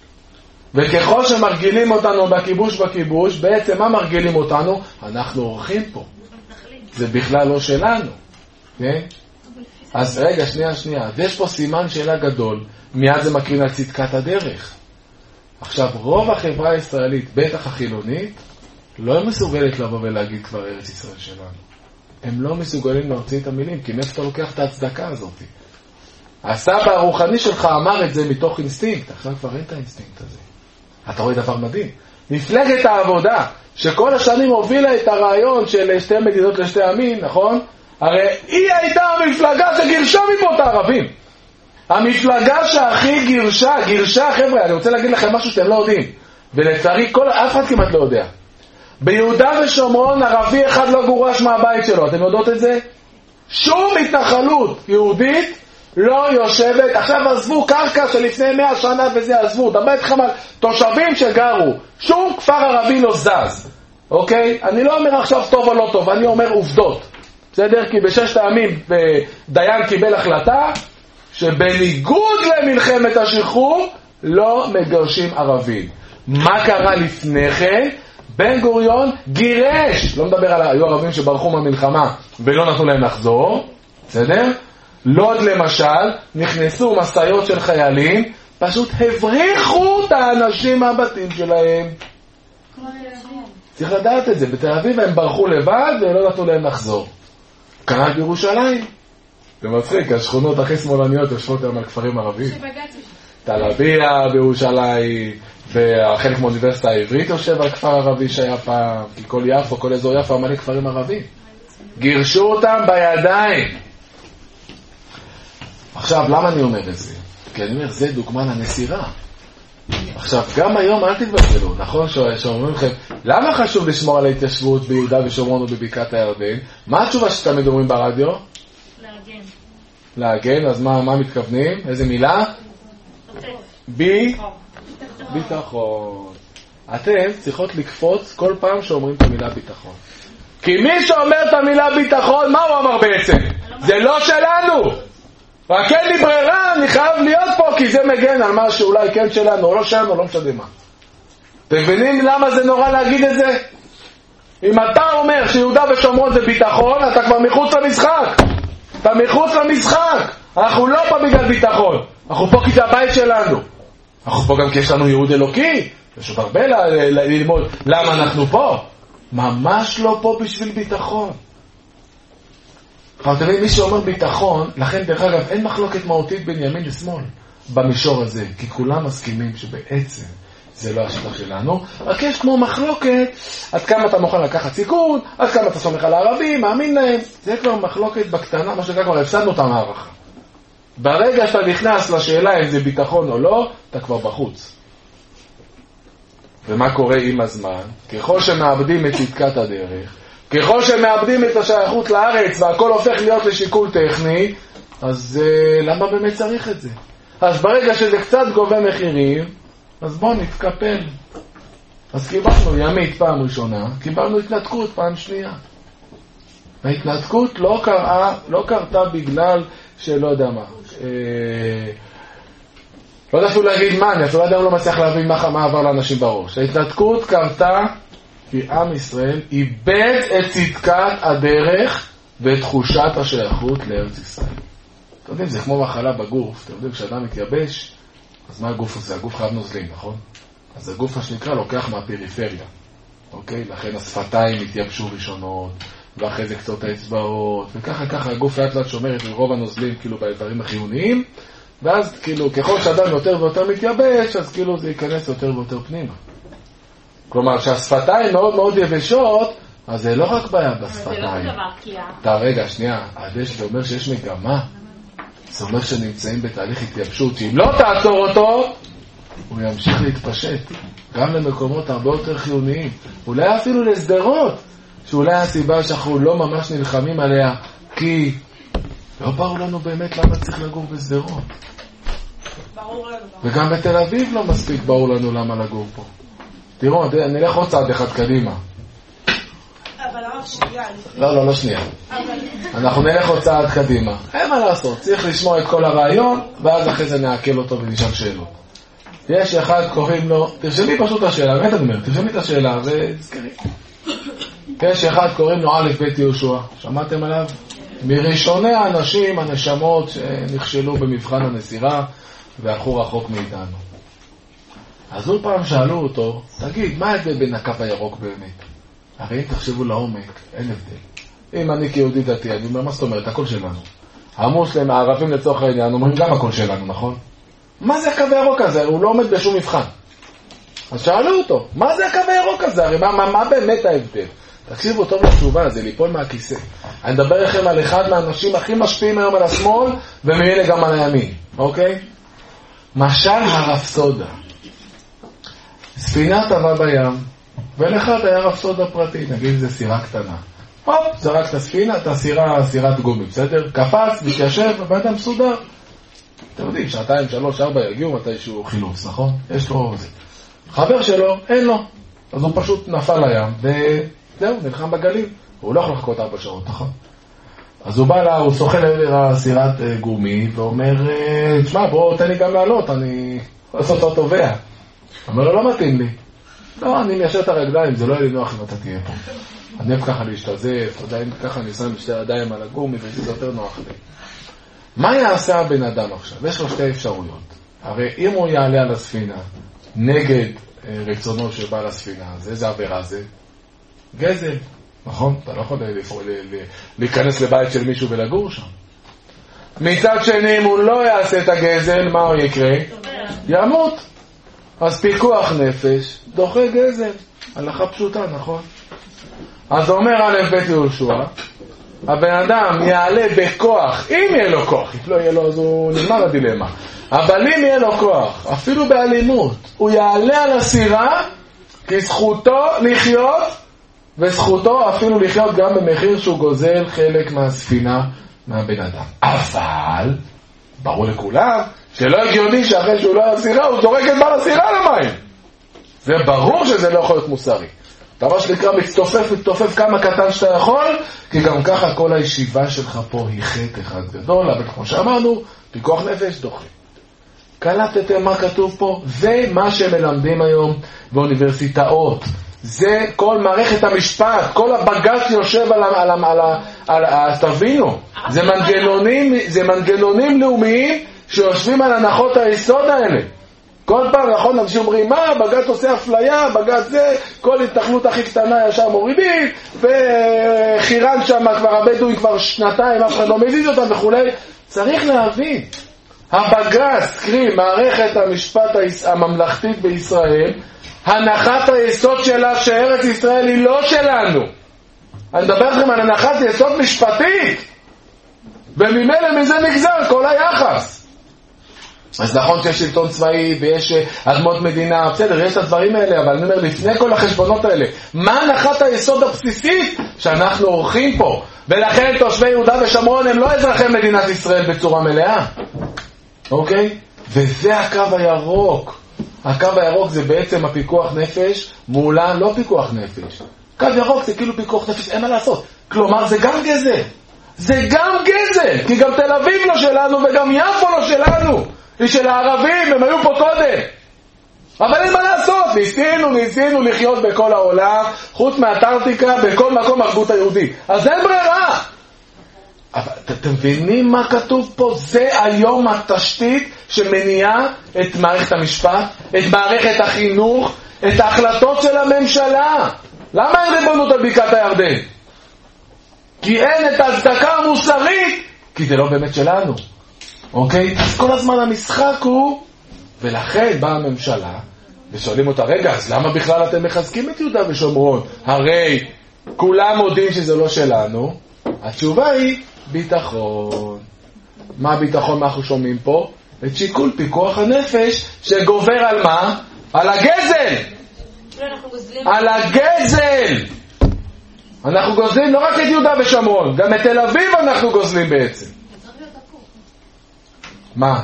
וככל שמרגילים אותנו בכיבוש בכיבוש, בעצם מה מרגילים אותנו? אנחנו אורחים פה. זה בכלל לא שלנו. כן? אז רגע, שנייה, שנייה. אז יש פה סימן שאלה גדול, מיד זה מקרין על צדקת הדרך. עכשיו, רוב החברה הישראלית, בטח החילונית, לא מסוגלת לבוא ולהגיד כבר ארץ ישראל שלנו. הם לא מסוגלים להוציא את המילים, כי מאיפה אתה לוקח את ההצדקה הזאת? הסבא הרוחני שלך אמר את זה מתוך אינסטינקט, עכשיו כבר אין את האינסטינקט הזה. אתה רואה דבר מדהים. מפלגת העבודה, שכל השנים הובילה את הרעיון של שתי מדינות לשתי עמים, נכון? הרי היא הייתה המפלגה שגירשה מפה את הערבים. המפלגה שהכי גירשה, גירשה, חבר'ה, אני רוצה להגיד לכם משהו שאתם לא יודעים. ולצערי, כל, אף אחד כמעט לא יודע. ביהודה ושומרון, ערבי אחד לא גורש מהבית שלו. אתם יודעות את זה? שום התנחלות יהודית לא יושבת. עכשיו עזבו קרקע שלפני מאה שנה וזה עזבו. דבר איתכם על תושבים שגרו. שום כפר ערבי לא זז. אוקיי? אני לא אומר עכשיו טוב או לא טוב, אני אומר עובדות. בסדר? כי בששת הימים דיין קיבל החלטה שבניגוד למלחמת השחרור לא מגרשים ערבים. מה קרה לפני כן? בן גוריון גירש, לא מדבר על היו ערבים שברחו מהמלחמה ולא נתנו להם לחזור, בסדר? לוד למשל, נכנסו מסעיות של חיילים, פשוט הבריחו את האנשים מהבתים שלהם. צריך לדעת את זה, בתל אביב הם ברחו לבד ולא נתנו להם לחזור. כנ"ל בירושלים. זה מצחיק, השכונות הכי שמאלניות יושבות היום על כפרים ערבים. תל אביב בירושלים, וחלק מהאוניברסיטה העברית יושב על כפר ערבי שהיה פעם, כי כל יפו, כל אזור יפו מלא כפרים ערבים. גירשו אותם בידיים. עכשיו, למה אני אומר את זה? כי אני אומר, זה דוגמה לנסירה. עכשיו, גם היום אל תתבלבלו, נכון שאומרים לכם, למה חשוב לשמור על ההתיישבות ביהודה ושומרון ובבקעת הירדן? מה התשובה שתמיד אומרים ברדיו? להגן. להגן, אז מה, מה מתכוונים? איזה מילה? בי? ביטחון. אתם צריכות לקפוץ כל פעם שאומרים את המילה ביטחון. כי מי שאומר את המילה ביטחון, מה הוא אמר בעצם? זה לא שלנו. רק אין לי ברירה, אני חייב להיות פה, כי זה מגן על מה שאולי כן שלנו, או לא שלנו, לא משנה מה. אתם מבינים למה זה נורא להגיד את זה? אם אתה אומר שיהודה ושומרון זה ביטחון, אתה כבר מחוץ למשחק. אתה מחוץ למשחק. אנחנו לא פה בגלל ביטחון. אנחנו פה כי זה הבית שלנו. אנחנו פה גם כי יש לנו ייעוד אלוקי. יש עוד הרבה ל- ל- ללמוד למה אנחנו פה. ממש לא פה בשביל ביטחון. אבל תמיד מי שאומר ביטחון, לכן דרך אגב אין מחלוקת מהותית בין ימין לשמאל במישור הזה, כי כולם מסכימים שבעצם זה לא השיטה שלנו, רק יש כמו מחלוקת עד כמה אתה מוכן לקחת סיכון, עד כמה אתה סומך על הערבים, מאמין להם. זה כבר מחלוקת בקטנה, מה שנקרא כבר הפסדנו את המערכה. ברגע שאתה נכנס לשאלה אם זה ביטחון או לא, אתה כבר בחוץ. ומה קורה עם הזמן? ככל שמאבדים את צדקת הדרך, ככל שמאבדים את השייכות לארץ והכל הופך להיות לשיקול טכני, אז uh, למה באמת צריך את זה? אז ברגע שזה קצת גובה מחירים, אז בואו נתקפל. אז קיבלנו ימית פעם ראשונה, קיבלנו התנתקות פעם שנייה. ההתנתקות לא קרה, לא קרתה בגלל שלא יודע מה. אה, לא יודע אפילו להגיד מה, אני אפילו לא יודע, לא מצליח להבין מה, מה עבר לאנשים בראש. ההתנתקות קרתה כי עם ישראל איבד את צדקת הדרך ואת תחושת השייכות לארץ ישראל. אתם יודעים, זה כמו מחלה בגוף. אתם יודעים, כשאדם מתייבש, אז מה הגוף עושה? הגוף חייב נוזלים, נכון? אז הגוף, מה שנקרא, לוקח מהפריפריה. אוקיי? לכן השפתיים התייבשו ראשונות, ואחרי זה קצות האצבעות, וככה ככה הגוף לאט לאט שומר את רוב הנוזלים כאילו באיברים החיוניים, ואז כאילו ככל שאדם יותר ויותר מתייבש, אז כאילו זה ייכנס יותר ויותר פנימה. כלומר, שהשפתיים מאוד מאוד יבשות, אז זה לא רק בעיה בשפתיים. זה לא דבר, כי... אתה רגע, שנייה, הדש זה אומר שיש מגמה. זה אומר שנמצאים בתהליך התייבשות, שאם לא תעצור אותו, הוא ימשיך להתפשט. גם למקומות הרבה יותר חיוניים. אולי אפילו לסדרות, שאולי הסיבה שאנחנו לא ממש נלחמים עליה, כי לא ברור לנו באמת למה צריך לגור בסדרות. ברור לנו. וגם בתל אביב לא מספיק ברור לנו למה לגור פה. תראו, נלך עוד צעד אחד קדימה. אבל הרב שנייה. לא, לא, לא שנייה. אנחנו נלך עוד צעד קדימה. אין מה לעשות, צריך לשמוע את כל הרעיון, ואז אחרי זה נעכל אותו ונשאל שאלות. יש אחד קוראים לו, תרשמי פשוט את השאלה, באמת אני אומר, תרשמי את השאלה וזכרי. יש אחד קוראים לו א' ב' יהושע, שמעתם עליו? מראשוני האנשים, הנשמות שנכשלו במבחן הנסירה והלכו רחוק מאיתנו. אז עוד פעם שאלו אותו, תגיד, מה ההבדל בין הקו הירוק באמת? הרי אם תחשבו לעומק, אין הבדל. אם אני כיהודי דתי, אני אומר, מה זאת אומרת? הכל שלנו. המוסלמים, הערבים לצורך העניין, אומרים גם הכל שלנו, נכון? מה זה הקו הירוק הזה? הוא לא עומד בשום מבחן. אז שאלו אותו, מה זה הקו הירוק הזה? הרי מה, מה, מה באמת ההבדל? תקשיבו טוב לתשובה, זה ליפול מהכיסא. אני מדבר לכם על אחד מהאנשים הכי משפיעים היום על השמאל, ומאלה גם על הימין, אוקיי? משל הרפסודה. ספינה טבעה בים, ולאחד היה רפסודה פרטי, נגיד זה סירה קטנה. הופ, זרק את הספינה, את הסירה, סירת גומי, בסדר? קפץ, מתיישב, ובאמת מסודר. אתם יודעים, שעתיים, שלוש, ארבע יגיעו מתישהו חילוץ, נכון? יש לו זה. חבר שלו, אין לו. אז הוא פשוט נפל לים, וזהו, נלחם בגלים. הוא לא יכול לחכות ארבע שעות, נכון? אז הוא בא לה, הוא סוכל לעבר הסירת גומי, ואומר, תשמע, בוא תן לי גם לעלות, אני עושה אותו טובע. אומר לו, לא מתאים לי. לא, אני מיישר את הרגליים, זה לא יהיה לי נוח אם אתה תהיה פה. אני אוהב ככה להשתזף, עדיין ככה אני שם שתי ידיים על הגומי, וזה יותר נוח לי. מה יעשה הבן אדם עכשיו? יש לו שתי אפשרויות. הרי אם הוא יעלה על הספינה נגד רצונו שבא לספינה, אז איזה עבירה זה? גזל, נכון? אתה לא יכול להיכנס לבית של מישהו ולגור שם. מצד שני, אם הוא לא יעשה את הגזל, מה הוא יקרה? ימות. אז פיקוח נפש דוחה גזל. הלכה פשוטה, נכון? אז אומר א' ב' יהושע, הבן אדם יעלה בכוח, אם יהיה לו כוח, אם לא יהיה לו אז הוא נגמר הדילמה, אבל אם יהיה לו כוח, אפילו באלימות, הוא יעלה על הסירה, כי זכותו לחיות, וזכותו אפילו לחיות גם במחיר שהוא גוזל חלק מהספינה מהבן אדם. אבל, ברור לכולם, שלא הגיוני שאחרי שהוא לא על הסירה, הוא זורק את בעל הסירה למים. זה ברור שזה לא יכול להיות מוסרי. אתה מה שנקרא מצטופף, מצטופף כמה קטן שאתה יכול, כי גם ככה כל הישיבה שלך פה היא חטא אחד גדול, אבל כמו שאמרנו, פיקוח נפש דוחה. קלטתם מה כתוב פה? זה מה שמלמדים היום באוניברסיטאות. זה כל מערכת המשפט, כל הבג"ץ יושב על ה... על ה... על ה... על ה... תבינו, זה מנגנונים, זה מנגנונים לאומיים שיושבים על הנחות היסוד האלה. כל פעם, נכון, אנשים אומרים, מה, בג"ץ עושה אפליה, בג"ץ זה, כל התנחלות הכי קטנה ישר מורידים, וחירן שם כבר הבדואי כבר שנתיים, אף אחד לא מזיז אותם וכו'. צריך להבין, הבג"ץ, קרי, מערכת המשפט הממלכתית בישראל, הנחת היסוד שלה שארץ ישראל היא לא שלנו. אני מדבר לכם על הנחת יסוד משפטית, וממילא מזה נגזר כל היחס. אז נכון שיש שלטון צבאי ויש אדמות מדינה, בסדר, יש את הדברים האלה, אבל אני אומר, לפני כל החשבונות האלה, מה הנחת היסוד הבסיסית שאנחנו עורכים פה. ולכן תושבי יהודה ושומרון הם לא אזרחי מדינת ישראל בצורה מלאה. אוקיי? וזה הקו הירוק. הקו הירוק זה בעצם הפיקוח נפש, מולה לא פיקוח נפש. קו ירוק זה כאילו פיקוח נפש, אין מה לעשות. כלומר זה גם גזל. זה גם גזל, כי גם תל אביב לא שלנו וגם יפו לא שלנו. היא של הערבים, הם היו פה קודם. אבל אין מה לעשות, ניסינו, ניסינו לחיות בכל העולם, חוץ מאנטארקטיקה, בכל מקום הרגו את היהודי. אז אין ברירה. אבל אתם מבינים מה כתוב פה? זה היום התשתית שמניעה את מערכת המשפט, את מערכת החינוך, את ההחלטות של הממשלה. למה אין ריבונות על בקעת הירדן? כי אין את ההצדקה המוסרית, כי זה לא באמת שלנו. אוקיי? אז כל הזמן המשחק הוא, ולכן באה הממשלה, ושואלים אותה, רגע, אז למה בכלל אתם מחזקים את יהודה ושומרון? הרי כולם מודים שזה לא שלנו. התשובה היא ביטחון. מה הביטחון אנחנו שומעים פה? את שיקול פיקוח הנפש שגובר על מה? על הגזל! על הגזל! אנחנו גוזלים לא רק את יהודה ושומרון, גם את תל אביב אנחנו גוזלים בעצם. מה?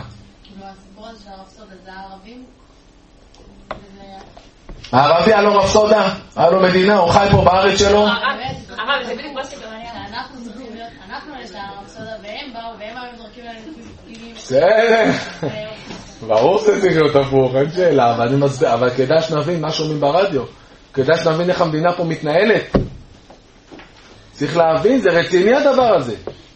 הערבי היה לו רפסודה, היה לו מדינה, הוא חי פה בארץ שלו. הרב, זה בדיוק מה שקרה. אנחנו יש לנו רפסודה והם באו והם היו זורקים לנו פילים. בסדר. ברור שזה להיות הפוך, אין שאלה, אבל כדאי שנבין מה שומעים ברדיו. כדאי שנבין איך המדינה פה מתנהלת. צריך להבין, זה רציני הדבר הזה.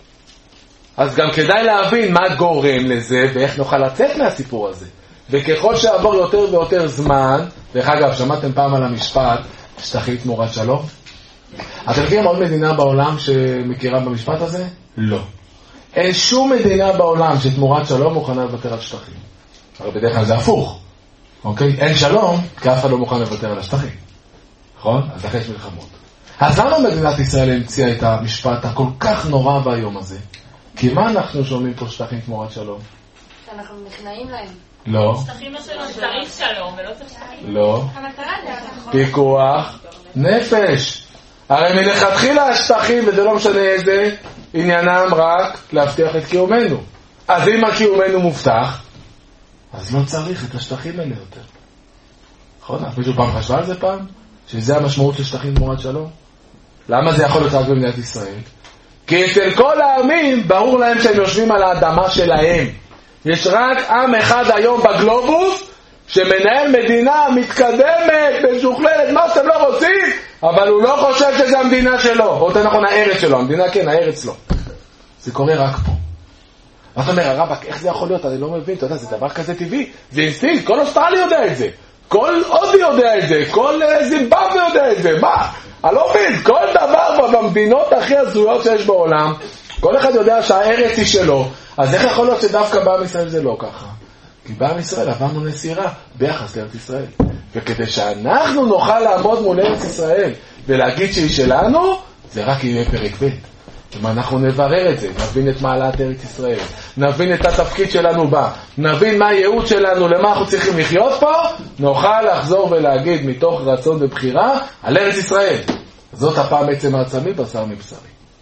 אז גם כדאי להבין מה גורם לזה ואיך נוכל לצאת מהסיפור הזה. וככל שעבור יותר ויותר זמן, דרך אגב, שמעתם פעם על המשפט שטחים תמורת שלום? אתם מכירים עוד מדינה בעולם שמכירה במשפט הזה? לא. אין שום מדינה בעולם שתמורת שלום מוכנה לוותר על שטחים. הרי בדרך כלל זה הפוך. אוקיי? אין שלום, כי אף אחד לא מוכן לוותר על השטחים. נכון? אז לכן יש מלחמות. אז למה מדינת ישראל המציאה את המשפט הכל כך נורא ביום הזה? כי מה אנחנו שומעים פה שטחים תמורת שלום? שאנחנו נכנעים להם. לא. שטחים שלנו צריך שלום ולא צריך שטחים. לא. המטרה זה פיקוח נפש. הרי מלכתחילה השטחים, וזה לא משנה איזה, עניינם רק להבטיח את קיומנו. אז אם הקיומנו מובטח, אז לא צריך את השטחים האלה יותר. נכון? מישהו פעם חשבה על זה פעם? שזה המשמעות של שטחים תמורת שלום? למה זה יכול להיות רק במדינת ישראל? כי אצל כל העמים ברור להם שהם יושבים על האדמה שלהם. יש רק עם אחד היום בגלובוס שמנהל מדינה מתקדמת, משוכללת, מה שאתם לא רוצים, אבל הוא לא חושב שזה המדינה שלו, או יותר נכון הארץ שלו, המדינה כן, הארץ לא. זה קורה רק פה. אתה אומר, הרבק, איך זה יכול להיות? אני לא מבין, אתה יודע, זה דבר כזה טבעי, זה אינסטינקט, כל אוסטרלי יודע את זה, כל הודי יודע את זה, כל זימבבווה יודע את זה, מה? אני לא מבין, כל דבר במדינות הכי הזויות שיש בעולם, כל אחד יודע שהארץ היא שלו, אז איך יכול להיות שדווקא בעם ישראל זה לא ככה? כי בעם ישראל עברנו נסירה ביחס לארץ ישראל. וכדי שאנחנו נוכל לעמוד מול ארץ ישראל ולהגיד שהיא שלנו, זה רק יהיה פרק ב'. אם אנחנו נברר את זה, נבין את מעלת ארץ ישראל, נבין את התפקיד שלנו בה, נבין מה הייעוד שלנו, למה אנחנו צריכים לחיות פה, נוכל לחזור ולהגיד מתוך רצון ובחירה על ארץ ישראל. זאת הפעם עצם העצמי, בשר מבשרי.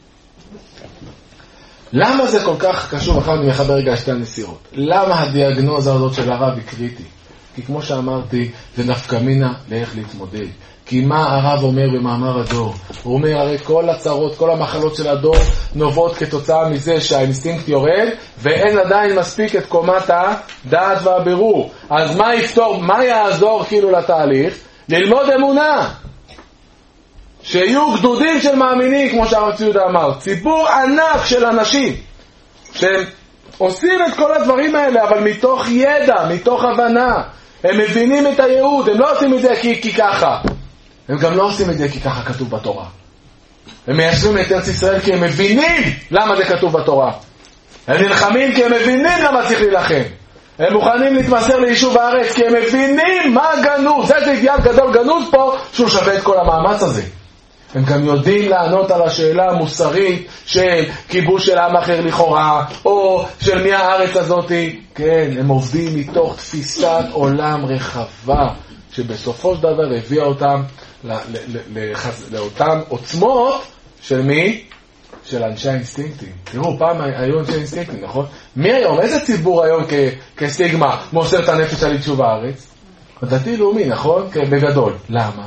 למה זה כל כך קשור? אחר אני מחבר רגע שתי הנסירות. למה הדיאגנוזה הזאת של הרב היא קריטית? כי כמו שאמרתי, זה נפקא מינה לאיך להתמודד. כי מה הרב אומר במאמר הדור? הוא אומר, הרי כל הצרות, כל המחלות של הדור נובעות כתוצאה מזה שהאינסטינקט יורד, ואין עדיין מספיק את קומת הדעת והבירור. אז מה יפתור, מה יעזור כאילו לתהליך? ללמוד אמונה. שיהיו גדודים של מאמינים, כמו שהרב ציודה אמר, ציבור ענק של אנשים שהם עושים את כל הדברים האלה, אבל מתוך ידע, מתוך הבנה, הם מבינים את הייעוד, הם לא עושים את זה כי, כי ככה, הם גם לא עושים את זה כי ככה כתוב בתורה. הם מיישבים את ארץ ישראל כי הם מבינים למה זה כתוב בתורה. הם נלחמים כי הם מבינים למה צריך להילחם. הם מוכנים להתמסר ליישוב הארץ כי הם מבינים מה גנוז. זה אידיאל גדול גנוז פה שהוא שווה את כל המאמץ הזה. הם גם יודעים לענות על השאלה המוסרית של כיבוש של עם אחר לכאורה, או של מי הארץ הזאת. כן, הם עובדים מתוך תפיסת עולם רחבה, שבסופו של דבר הביאה אותם לאותן עוצמות של מי? של אנשי האינסטינקטים. תראו, פעם היו אנשי האינסטינקטים, נכון? מי היום? איזה ציבור היום כ- כסטיגמה מוסר את הנפש על יישוב הארץ? הדתי לאומי, נכון? בגדול. למה?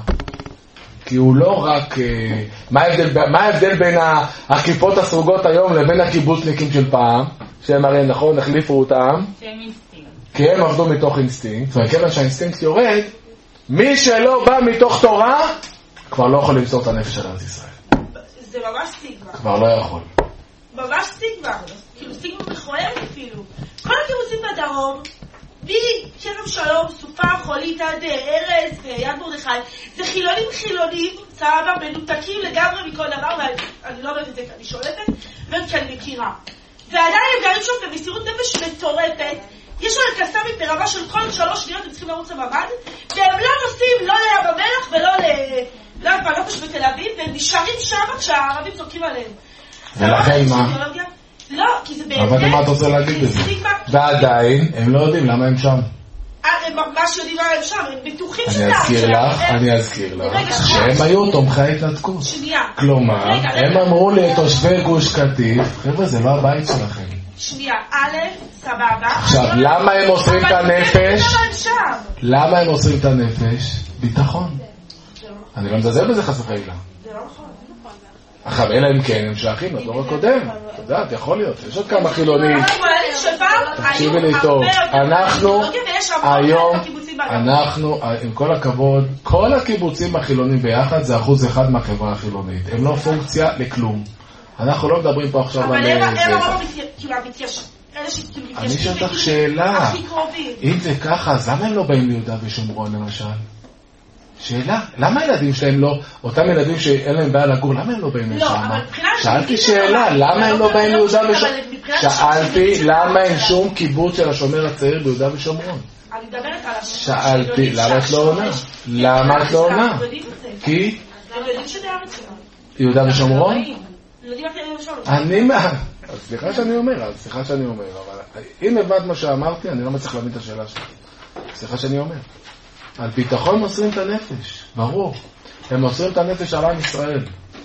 כי הוא לא רק... מה ההבדל, מה ההבדל בין הכיפות הסרוגות היום לבין הקיבוצניקים של פעם? שהם הרי, נכון, החליפו אותם. שהם אינסטינקט. כי הם עבדו מתוך אינסטינקט, וכיוון שהאינסטינקט יורד, מי שלא בא מתוך תורה, כבר לא יכול למסור את הנפש על ארץ ישראל. זה ממש סטיגמה. כבר לא יכול. ממש סטיגמה. כאילו סטיגמה מכוערת אפילו. כל הקיבוצים בדרום, מכרם שלום, סופה, חולית, עד ארז ויד מרדכי, זה חילונים חילונים, סבבה, מנותקים לגמרי מכל דבר, ואני לא אומרת את זה, אני שולטת, וכי אני מכירה. ועדיין הם גרים שם במסירות נפש מטורפת, יש להם קסאמית ברמה של כל שלוש שניות, הם צריכים לרוץ לממ"ד, והם לא נוסעים לא לים המלח ולא לפנופש בתל אביב, והם נשארים שם כשהערבים צורקים עליהם. ולכן מה? לא, כי זה באמת... אבל מה אתה רוצה להגיד בזה? ועדיין, הם לא יודעים למה הם שם. הם ממש יודעים למה הם שם, הם בטוחים שזה... אני אזכיר לך, אני אזכיר לך, שהם היו תומכי ההתנתקות. שנייה. כלומר, הם אמרו לתושבי גוש קטיף, חבר'ה, זה לא הבית שלכם. שנייה, א', סבבה. עכשיו, למה הם מוסרים את הנפש? למה הם מוסרים את הנפש? ביטחון. אני לא מזלזל בזה חס וחלילה. זה לא נכון. עכשיו, אלא אם כן, הם שייכים לדור הקודם. אתה יודעת, יכול להיות. יש עוד כמה חילונים. תקשיבי לי טוב. אנחנו, היום, אנחנו, עם כל הכבוד, כל הקיבוצים החילונים ביחד זה אחוז אחד מהחברה החילונית. הם לא פונקציה לכלום. אנחנו לא מדברים פה עכשיו על... אבל הם הרוב כאילו המתיישבים. אני שואל לך שאלה. אם זה ככה, אז למה הם לא באים ליהודה ושומרון למשל? שאלה, למה הילדים שלהם לא, אותם ילדים שאין להם בעיה לגור, למה הם לא באים לשם? שאלתי שאלה, למה הם לא באים ליהודה ושומרון? שאלתי, למה אין שום קיבוץ של השומר הצעיר ביהודה ושומרון? אני מדברת על השומר. שאלתי, למה את לא עונה? למה את לא עונה? כי? הם יודעים שזה הארץ שלנו. יהודה ושומרון? יודעים איך יהודה ושומרון. אני מה? סליחה שאני אומר, סליחה שאני אומר, אבל אם הבנת מה שאמרתי, אני לא מצליח להבין את השאלה שלי. סליחה שאני אומר. על ביטחון מוסרים את הנפש, ברור. הם מוסרים את הנפש על עם ישראל.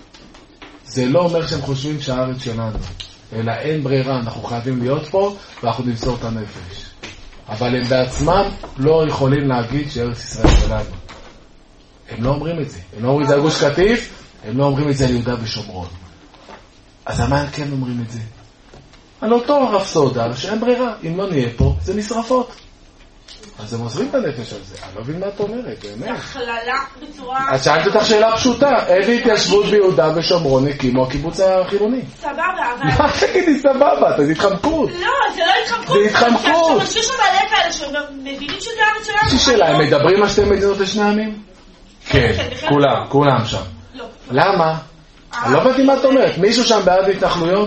זה לא אומר שהם חושבים שהארץ שלנו, אלא אין ברירה, אנחנו חייבים להיות פה ואנחנו נמסור את הנפש. אבל הם בעצמם לא יכולים להגיד שארץ ישראל שלנו. הם לא אומרים את זה. הם לא אומרים את זה על גוש קטיף, הם לא אומרים את זה על יהודה ושומרון. אז על מה הם כן אומרים את זה? על אותו רפסודה שאין ברירה. אם לא נהיה פה, זה נשרפות. אז הם עוזרים את הנפש על זה. אני לא מבין מה את אומרת, באמת. זה הכללה בצורה... אז שאלת אותך שאלה פשוטה. איזה התיישבות ביהודה ושומרון הקימו הקיבוץ החילוני? סבבה, אבל... מה תגידי סבבה? זה התחמקות. לא, זה לא התחמקות. זה התחמקות. יש שם מלא כאלה שמבינים שזה הארץ שלנו. יש לי שאלה, הם מדברים על שתי מדינות לשני עמים? כן, כולם, כולם שם. למה? אני לא הבנתי מה את אומרת. מישהו שם בעד התנחלויות?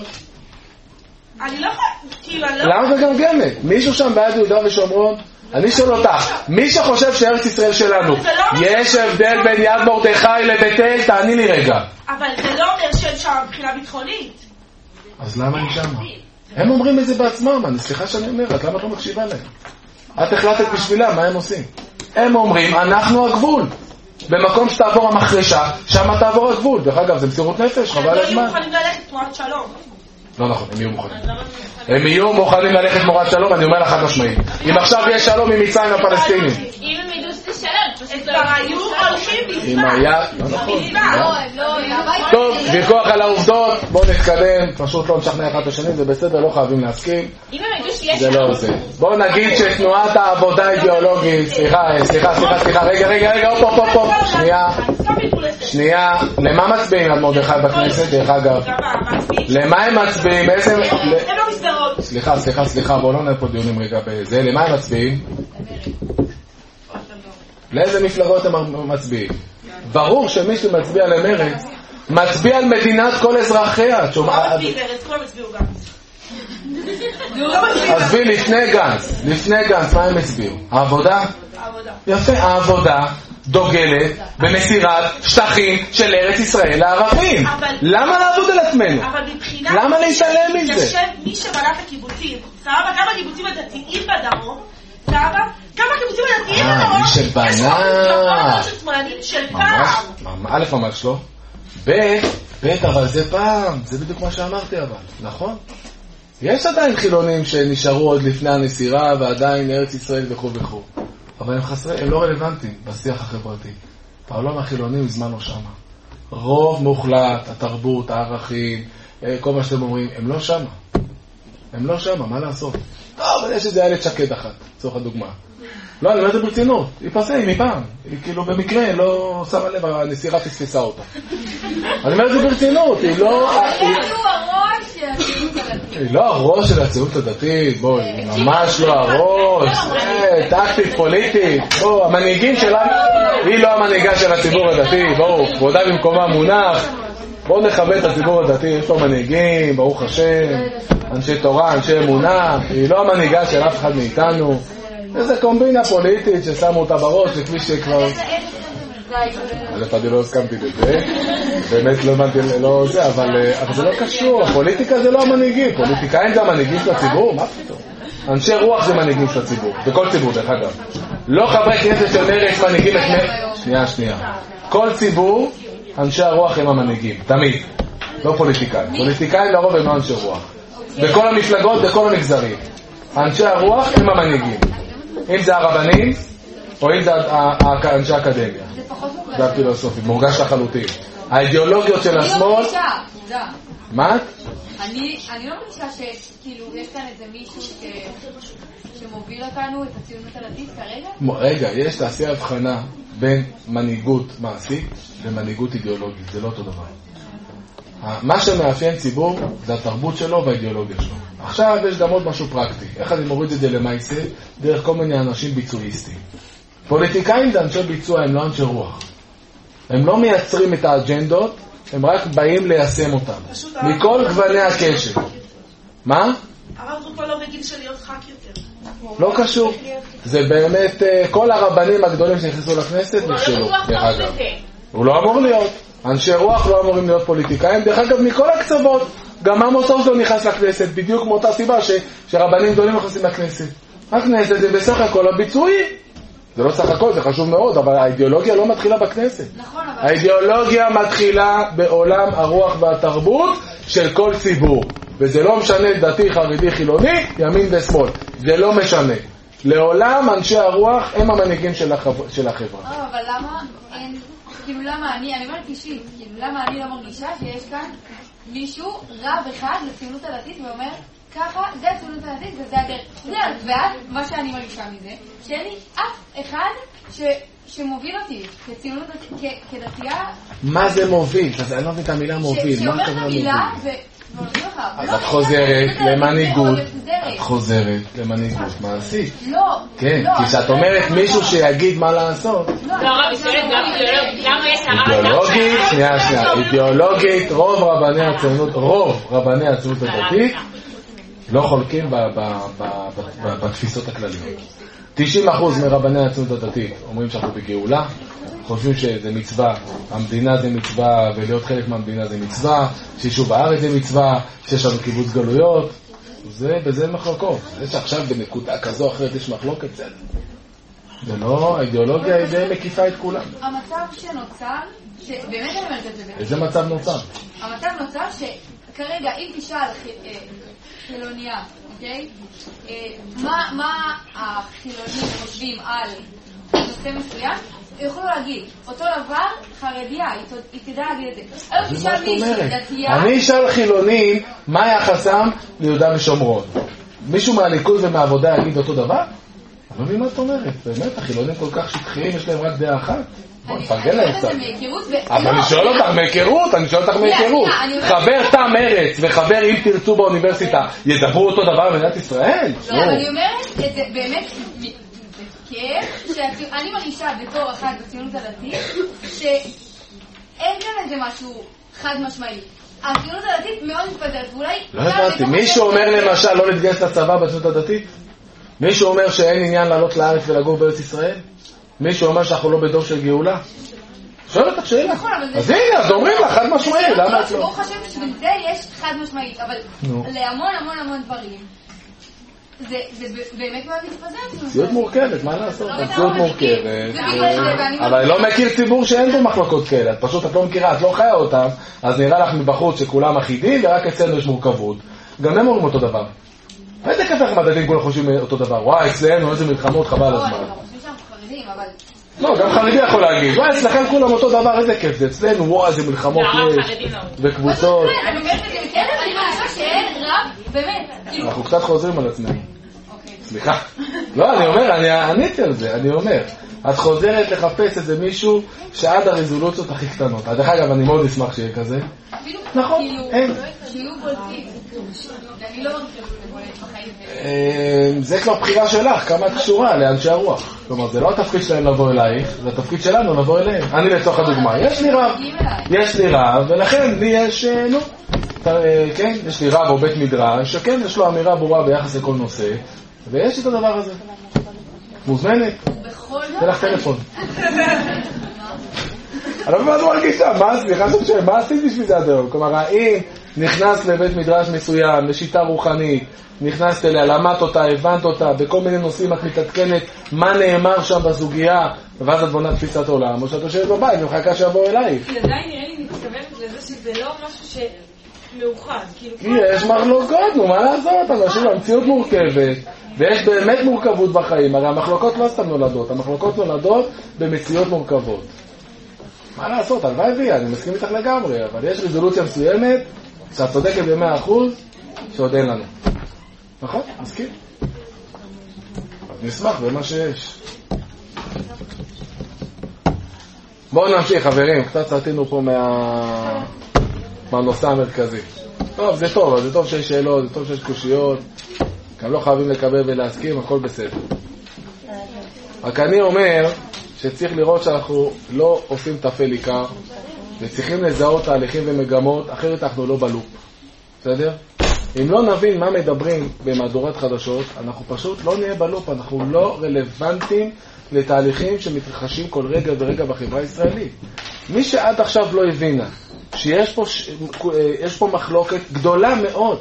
אני לא יכולה... למה זה גמגמת? מישהו שם בעד יהודה ושומרון? אני שואל אותך, מי שחושב שארץ ישראל שלנו, יש הבדל בין יד מרדכי לבית אל? תעני לי רגע. אבל זה לא אומר שהם שם מבחינה ביטחונית. אז למה הם שם? הם אומרים את זה בעצמם, אני סליחה שאני אומרת, למה את לא מקשיבה להם? את החלטת בשבילם, מה הם עושים? הם אומרים, אנחנו הגבול. במקום שתעבור המחרשה, שם תעבור הגבול. דרך אגב, זה מסירות נפש, חבל הזמן. הם לא יהיו מוכנים ללכת תמורת שלום. לא נכון, הם יהיו מוכנים. הם יהיו מוכנים ללכת תמורת שלום, אני אומר לך חד משמעית. אם עכשיו יש שלום עם מצרים הפלסטינים. אם הם ידעו שתשלם, הם כבר היו הולכים בזמן. אם היה, לא נכון. לא, טוב, ויכוח על העובדות, בואו נתקדם, פשוט לא נשכנע אחד את השני, זה בסדר, לא חייבים להסכים. אם הם ידעו שיש... זה לא זה. בואו נגיד שתנועת העבודה האידיאולוגית, סליחה, סליחה, סליחה, סליחה, רגע, רגע, רגע, הופ, הופ, הופ, הופ, שנייה, שנייה, למה מצביעים על מרדכי בכנסת, דרך אגב? למה הם מצביעים? איזה... הם לא מסדרות. סליחה, סליחה, סליחה, בואו לא נהיה פה דיונים רגע בזה, למה הם מצביעים? לאיזה מפלגות הם מצביעים? ברור שמי שמצביע למרץ, מצביע על מדינת כל אזרחיה. לא מצביעים מרץ, כולם הצביעו גנץ. עזבי, לפני גנץ, לפני גנץ, מה הם הצביעו? העבודה? העבודה. יפה, העבודה דוגלת במסירת שטחים של ארץ ישראל לערבים. למה לעבוד על עצמנו? אבל מבחינת... למה להתעלם מזה? מי שבנה את הקיבוצים, סבבה, גם הקיבוצים הדתיים בדרום, סבבה, גם הקיבוצים הדתיים בדרום, מי שבנה... של פעם. א' ממש לא. ב', בטח, אבל זה פעם, זה בדיוק מה שאמרתי אבל, נכון? יש עדיין חילונים שנשארו עוד לפני הנסירה ועדיין ארץ ישראל וכו' וכו'. אבל הם חסרי, הם לא רלוונטיים בשיח החברתי. העולם החילוני מזמן לא שמה. רוב מוחלט, התרבות, הערכים, כל מה שאתם אומרים, הם לא שמה. הם לא שמה, מה לעשות? לא, אבל יש איזה ילד שקד אחת, צורך הדוגמה. לא, אני אומר את זה ברצינות, היא פסה, היא מפעם. היא כאילו במקרה לא שמה לב, הנסירה פספסה אותה. אני אומר את זה ברצינות, היא לא... היא לא הראש של הציונות הדתית, בואי, ממש לא הראש, טקטית, פוליטית, בואו, המנהיגים שלנו, היא לא המנהיגה של הציבור הדתי, בואו, כבודה במקומה מונח, בואו נכבד את הציבור הדתי, יש לו מנהיגים, ברוך השם, אנשי תורה, אנשי אמונה, היא לא המנהיגה של אף אחד מאיתנו, איזה קומבינה פוליטית ששמו אותה בראש, לפי שכבר... א' אני לא הסכמתי לזה, באמת לא הבנתי, לא זה, אבל זה לא קשור, הפוליטיקה זה לא המנהיגים, פוליטיקאים זה המנהיגים של הציבור, מה פתאום? אנשי רוח זה מנהיגים של הציבור, בכל ציבור דרך אגב. לא חברי כנסת של מרצ מנהיגים את מרצ, שנייה שנייה, כל ציבור, אנשי הרוח הם המנהיגים, תמיד, לא פוליטיקאים, פוליטיקאים לרוב הם לא אנשי רוח, בכל המפלגות, בכל המגזרים, אנשי הרוח הם המנהיגים, אם זה הרבנים, או אם זה אנשי האקדמיה. זה הפילוסופי, מורגש לחלוטין. האידיאולוגיות של השמאל... מה? אני לא מרגישה שכאילו יש כאן איזה מישהו שמוביל אותנו את הציונות הדתית כרגע? רגע, יש תעשייה הבחנה בין מנהיגות מעשית ומנהיגות אידיאולוגית, זה לא אותו דבר. מה שמאפיין ציבור זה התרבות שלו והאידיאולוגיה שלו. עכשיו יש גם עוד משהו פרקטי. איך אני מוריד את זה למעשה? דרך כל מיני אנשים ביצועיסטים. פוליטיקאים זה אנשי ביצוע, הם לא אנשי רוח. הם לא מייצרים את האג'נדות, הם רק באים ליישם אותם. מכל גווני הקשר. מה? הרב רופא לא בגיל של להיות ח"כ יותר. לא קשור. זה באמת, כל הרבנים הגדולים שנכנסו לכנסת נכשלו, דרך אגב. הוא לא אמור להיות. אנשי רוח לא אמורים להיות פוליטיקאים, דרך אגב מכל הקצוות. גם עמוס עוז לא נכנס לכנסת, בדיוק מאותה סיבה ש... שרבנים גדולים נכנסים לכנסת. הכנסת זה בסך הכל הביצועי. זה לא סך הכל, זה חשוב מאוד, אבל האידיאולוגיה לא מתחילה בכנסת. נכון, אבל... האידיאולוגיה מתחילה בעולם הרוח והתרבות של כל ציבור. וזה לא משנה דתי, חרדי, חילוני, ימין ושמאל. זה לא משנה. לעולם אנשי הרוח הם המנהיגים של, החב... של החברה. אה, אבל למה אין... כאילו למה אני, אני אומרת אישית, כאילו למה אני לא מרגישה שיש כאן מישהו רב אחד לציונות הדתית ואומר ככה, זה הציונות הדתית וזה הדרך. ואז מה שאני מרגישה מזה, שאין לי אף אחד ש, שמוביל אותי כציונות דתית, כדתייה. מה זה מוביל? אני לא מבין את המילה מוביל. שאומר את המילה ו... אז את חוזרת למנהיגות, את חוזרת למנהיגות מעשית. לא. כן, כי כשאת אומרת מישהו שיגיד מה לעשות. לא, הרב, בסדר, גם אידיאולוגית, למה יש הרב? אידיאולוגית, שנייה, שנייה, אידיאולוגית, רוב רבני הציונות, רוב רבני הציונות הדתית, לא חולקים בתפיסות הכלליות. תשעים אחוז מרבני הציונות הדתית אומרים שאנחנו בגאולה, חושבים שזה מצווה, המדינה זה מצווה, ולהיות חלק מהמדינה זה מצווה, שישוב בארץ זה מצווה, שיש לנו קיבוץ גלויות, זה בזה מחלוקות. זה שעכשיו בנקודה כזו או אחרת יש מחלוקת, זה זה לא, האידיאולוגיה היא די מקיפה את כולם. המצב שנוצר, שבאמת אני אומרת את זה, איזה מצב נוצר? המצב נוצר שכרגע אם תשאל חילוניה, אוקיי? מה החילונים חושבים על נושא מסוים? יכולו להגיד, אותו דבר חרדיה, היא תדע להגיד את זה. אז מה זאת אומרת? אני אשאל חילונים מה יחסם ליהודה ושומרון. מישהו מהליכוד ומהעבודה יגיד אותו דבר? אני לא מבין מה את אומרת. באמת, החילונים כל כך שטחיים, יש להם רק דעה אחת. בוא נפרגן להם קצת. אבל אני שואל אותך מהיכרות, אני שואל אותך מהיכרות. חבר תא מרצ וחבר אם תרצו באוניברסיטה, ידברו אותו דבר במדינת ישראל? לא, אני אומרת את זה באמת... שאני מרגישה בתור אחת בציונות הדתית שאין כאן איזה משהו חד משמעי. הציונות הדתית מאוד מתפזרת ואולי... לא הבנתי, מישהו אומר למשל לא להתגייס לצבא בציונות הדתית? מישהו אומר שאין עניין לעלות לארץ ולגור בארץ ישראל? מישהו אומר שאנחנו לא בדור של גאולה? שואל אותך שאלה. אז הנה, אז אומרים לך חד משמעי, למה את לא? הוא חושב שבזה יש חד משמעית, אבל להמון המון המון דברים זה באמת מה מתפזר. מציאות מורכבת, מה לעשות? מציאות מורכבת. אבל אני לא מכיר ציבור שאין בו מחלוקות כאלה. את פשוט, את לא מכירה, את לא חיה אותם, אז נראה לך מבחוץ שכולם אחידים, ורק אצלנו יש מורכבות. גם הם אומרים אותו דבר. איזה כיף איך מדדים כולם חושבים אותו דבר. וואי, אצלנו איזה מלחמות חבל הזמן. לא, גם חרדי יכול להגיד. וואי, אצלכם כולם אותו דבר, איזה כיף זה. אצלנו, וואי, איזה מלחמות יש. וקבוצות. אני באמת, אני מרגישה שאין רב, באמת. אנחנו קצת חוזרים על עצמנו. סליחה. לא, אני אומר, אני עניתי על זה, אני אומר. את חוזרת לחפש איזה מישהו שעד הרזולוציות הכי קטנות. דרך אגב, אני מאוד אשמח שיהיה כזה. נכון, אין. שיהיו בולטים. אני לא בולט בחיים. זה כבר בחירה שלך, כמה את קשורה לאנשי הרוח. כלומר, זה לא התפקיד שלהם לבוא אלייך, זה התפקיד שלנו לבוא אליהם. אני לצורך הדוגמה, יש לי רב. יש לי רב, ולכן לי יש, נו, כן, יש לי רב או בית מדרש, שכן, יש לו אמירה ברורה ביחס לכל נושא, ויש את הדבר הזה. מוזמנת? תן לך טלפון. אני לא מבין מה מרגישה, מה סליחה שאני שואל, מה עשית בשביל זה עד היום? כלומר, האם נכנס לבית מדרש מסוים, לשיטה רוחנית, נכנסת אליה, למדת אותה, הבנת אותה, בכל מיני נושאים את מתעדכנת מה נאמר שם בזוגיה, ואז את בונה תפיסת עולם, או שאת יושבת בבית, ומחכה שיבוא אלייך. כי עדיין נראה לי מתכוונת לזה שזה לא משהו שמאוחד. כי יש מחלוקות, נו, מה לעשות? אנשים, המציאות מורכבת, ויש באמת מורכבות בחיים, הרי המחלוקות לא סתם נולדות, המחלוקות נולדות במציאות מורכבות. מה לעשות? הלוואי וי, אני מסכים איתך לגמרי, אבל יש רזולוציה מסוימת שאת צודקת ב-מאה אחוז שעוד אין לנו. נכון? מסכים? אז נשמח במה שיש. בואו נמשיך, חברים, קצת סרטינו פה מה... מהנושא המרכזי. טוב, זה טוב, זה טוב שיש שאלות, זה טוב שיש קושיות, גם לא חייבים לקבל ולהסכים, הכל בסדר. רק אני אומר שצריך לראות שאנחנו לא עושים תפל עיקר, וצריכים לזהות תהליכים ומגמות, אחרת אנחנו לא בלופ. בסדר? אם לא נבין מה מדברים במהדורת חדשות, אנחנו פשוט לא נהיה בלופ, אנחנו לא רלוונטיים לתהליכים שמתרחשים כל רגע ורגע בחברה הישראלית. מי שעד עכשיו לא הבינה שיש פה, יש פה מחלוקת גדולה מאוד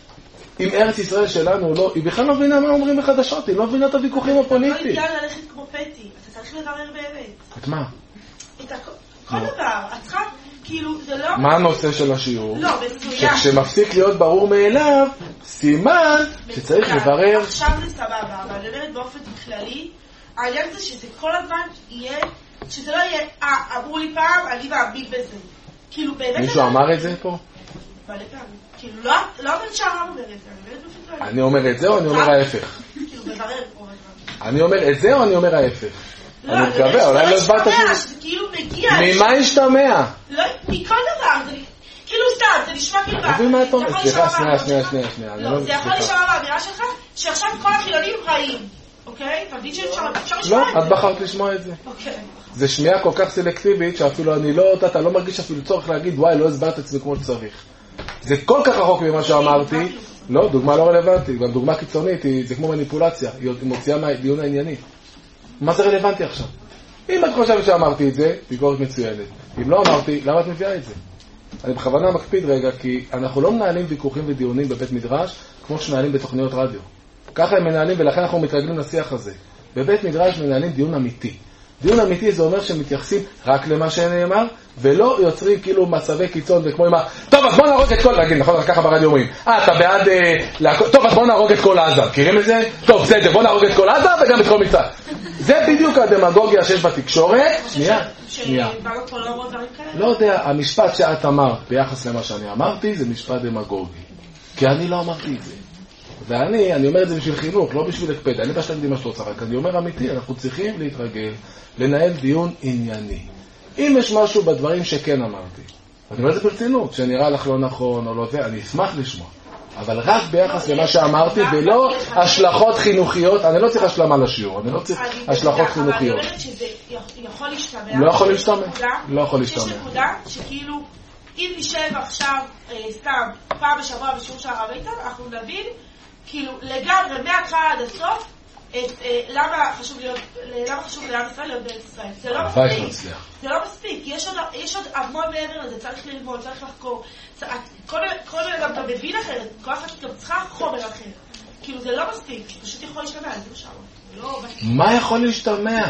עם ארץ ישראל שלנו, לא, היא בכלל לא מבינה מה אומרים בחדשות, היא לא מבינה את הוויכוחים הפוליטיים. אתה לא יודע ללכת כמו פטי, אתה צריך לברר באמת. את מה? את הכל, כל דבר, את צריכה, כאילו, זה לא... מה הנושא של השיעור? לא, מצוין. שכשמפסיק להיות ברור מאליו, סימן שצריך לברר. עכשיו זה סבבה, אבל אני אומרת באופן כללי, העניין זה שזה כל הזמן יהיה, שזה לא יהיה, אה, אמרו לי פעם, אני מאמין בזה. כאילו, באמת... מישהו אמר את זה פה? מלא פעם. כאילו, לא, לא אומר שהרב אומר את זה, אני אומרת באופן כללי. אני אומר את זה או אני אומר ההפך? כאילו, מברר פה. אני אומר את זה או אני אומר ההפך? אני מקווה, אולי לא הסברת שזה כאילו מגיע... ממה השתמע? לא, מכל דבר, כאילו סתם, זה נשמע כאילו... תבין מה אתה אומר? סליחה, שנייה, שנייה, שנייה, שנייה. לא, זה יכול להישמע באמירה שלך, שעכשיו כל החילונים רעים, אוקיי? תבין שאפשר לשמוע את זה. לא, את בחרת לשמוע את זה. אוקיי. זה שמיעה כל כך סלקטיבית, שאפילו אני לא, אתה לא מרגיש אפילו צורך להגיד, וואי, לא הסברת את זה כמו שצריך. זה כל כך רחוק ממה שאמרתי. לא, דוגמה לא רלוונטית, גם דוגמה קיצונית, זה כמו מניפולציה, היא מוציאה מהדיון הענייני. מה זה רלוונטי עכשיו? אם את חושבת שאמרתי את זה, ביקורת מצוינת. אם לא אמרתי, למה את מביאה את זה? אני בכוונה מקפיד רגע, כי אנחנו לא מנהלים ויכוחים ודיונים בבית מדרש, כמו שנהלים בתוכניות רדיו. ככה הם מנהלים, ולכן אנחנו מתרגלים לשיח הזה. בבית מדרש מנהלים דיון אמיתי. דיון אמיתי זה אומר שמתייחסים רק למה שנאמר, ולא יוצרים כאילו מצבי קיצון, וכמו עם ה... טוב, אז בוא נהרוג את כל... להגיד, נכון, ככה ברדיו אומרים. אה, אתה בעד... טוב, אז בוא נהרוג את כל עזה. מכירים את זה? טוב, בסדר, בוא נהרוג את כל עזה וגם את כל מצד. זה בדיוק הדמגוגיה שיש בתקשורת. שנייה, שנייה. לא יודע, המשפט שאת אמרת ביחס למה שאני אמרתי, זה משפט דמגוגי. כי אני לא אמרתי את זה. ואני, אני אומר את זה בשביל חינוך, לא בשביל הקפד. אני פשוט אגיד מה שאתה רוצה, רק אני אומר אמיתי, אנחנו צריכים להתרגל, לנהל דיון ענייני. אם יש משהו בדברים שכן אמרתי, אני אומר את זה ברצינות, שנראה לך לא נכון או לא זה, אני אשמח לשמוע. אבל רק ביחס למה שאמרתי, ולא השלכות חינוכיות, אני לא צריך השלמה לשיעור, אני לא צריך השלכות חינוכיות. אבל אני אומרת שזה יכול להשתמע. לא יכול להשתמע. לא יכול להשתמע. יש נקודה שכאילו, אם נשב עכשיו, סתם, פעם בשבוע בשיעור של הרב איתן, אנחנו נבין, כאילו, לגמרי, מההתחלה עד הסוף, למה חשוב להיות, למה חשוב לעם ישראל להיות בארץ ישראל. זה לא מספיק. זה לא מספיק. יש עוד המון מעבר לזה, צריך ללמוד, צריך לחקור. כל אדם אתה מבין אחרת, כל אחד גם צריכה חומר אחר. כאילו זה לא מספיק, זה פשוט יכול להשתמע, זה משהו. לא... מה יכול להשתמע?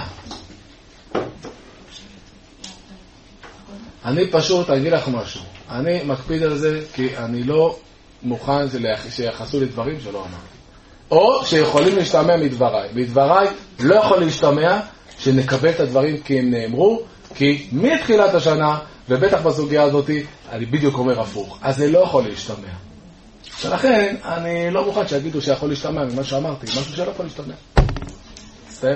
אני פשוט אגיד לך משהו. אני מקפיד על זה כי אני לא מוכן שיחסו לי דברים שלא אמרתי. או שיכולים להשתמע מדבריי. מדבריי לא יכול להשתמע שנקבל את הדברים כי הם נאמרו, כי מתחילת השנה, ובטח בסוגיה הזאת, אני בדיוק אומר הפוך. אז זה לא יכול להשתמע. ולכן אני לא מוכן שיגידו שיכול להשתמע ממה שאמרתי, משהו שלא יכול להשתמע. סתם?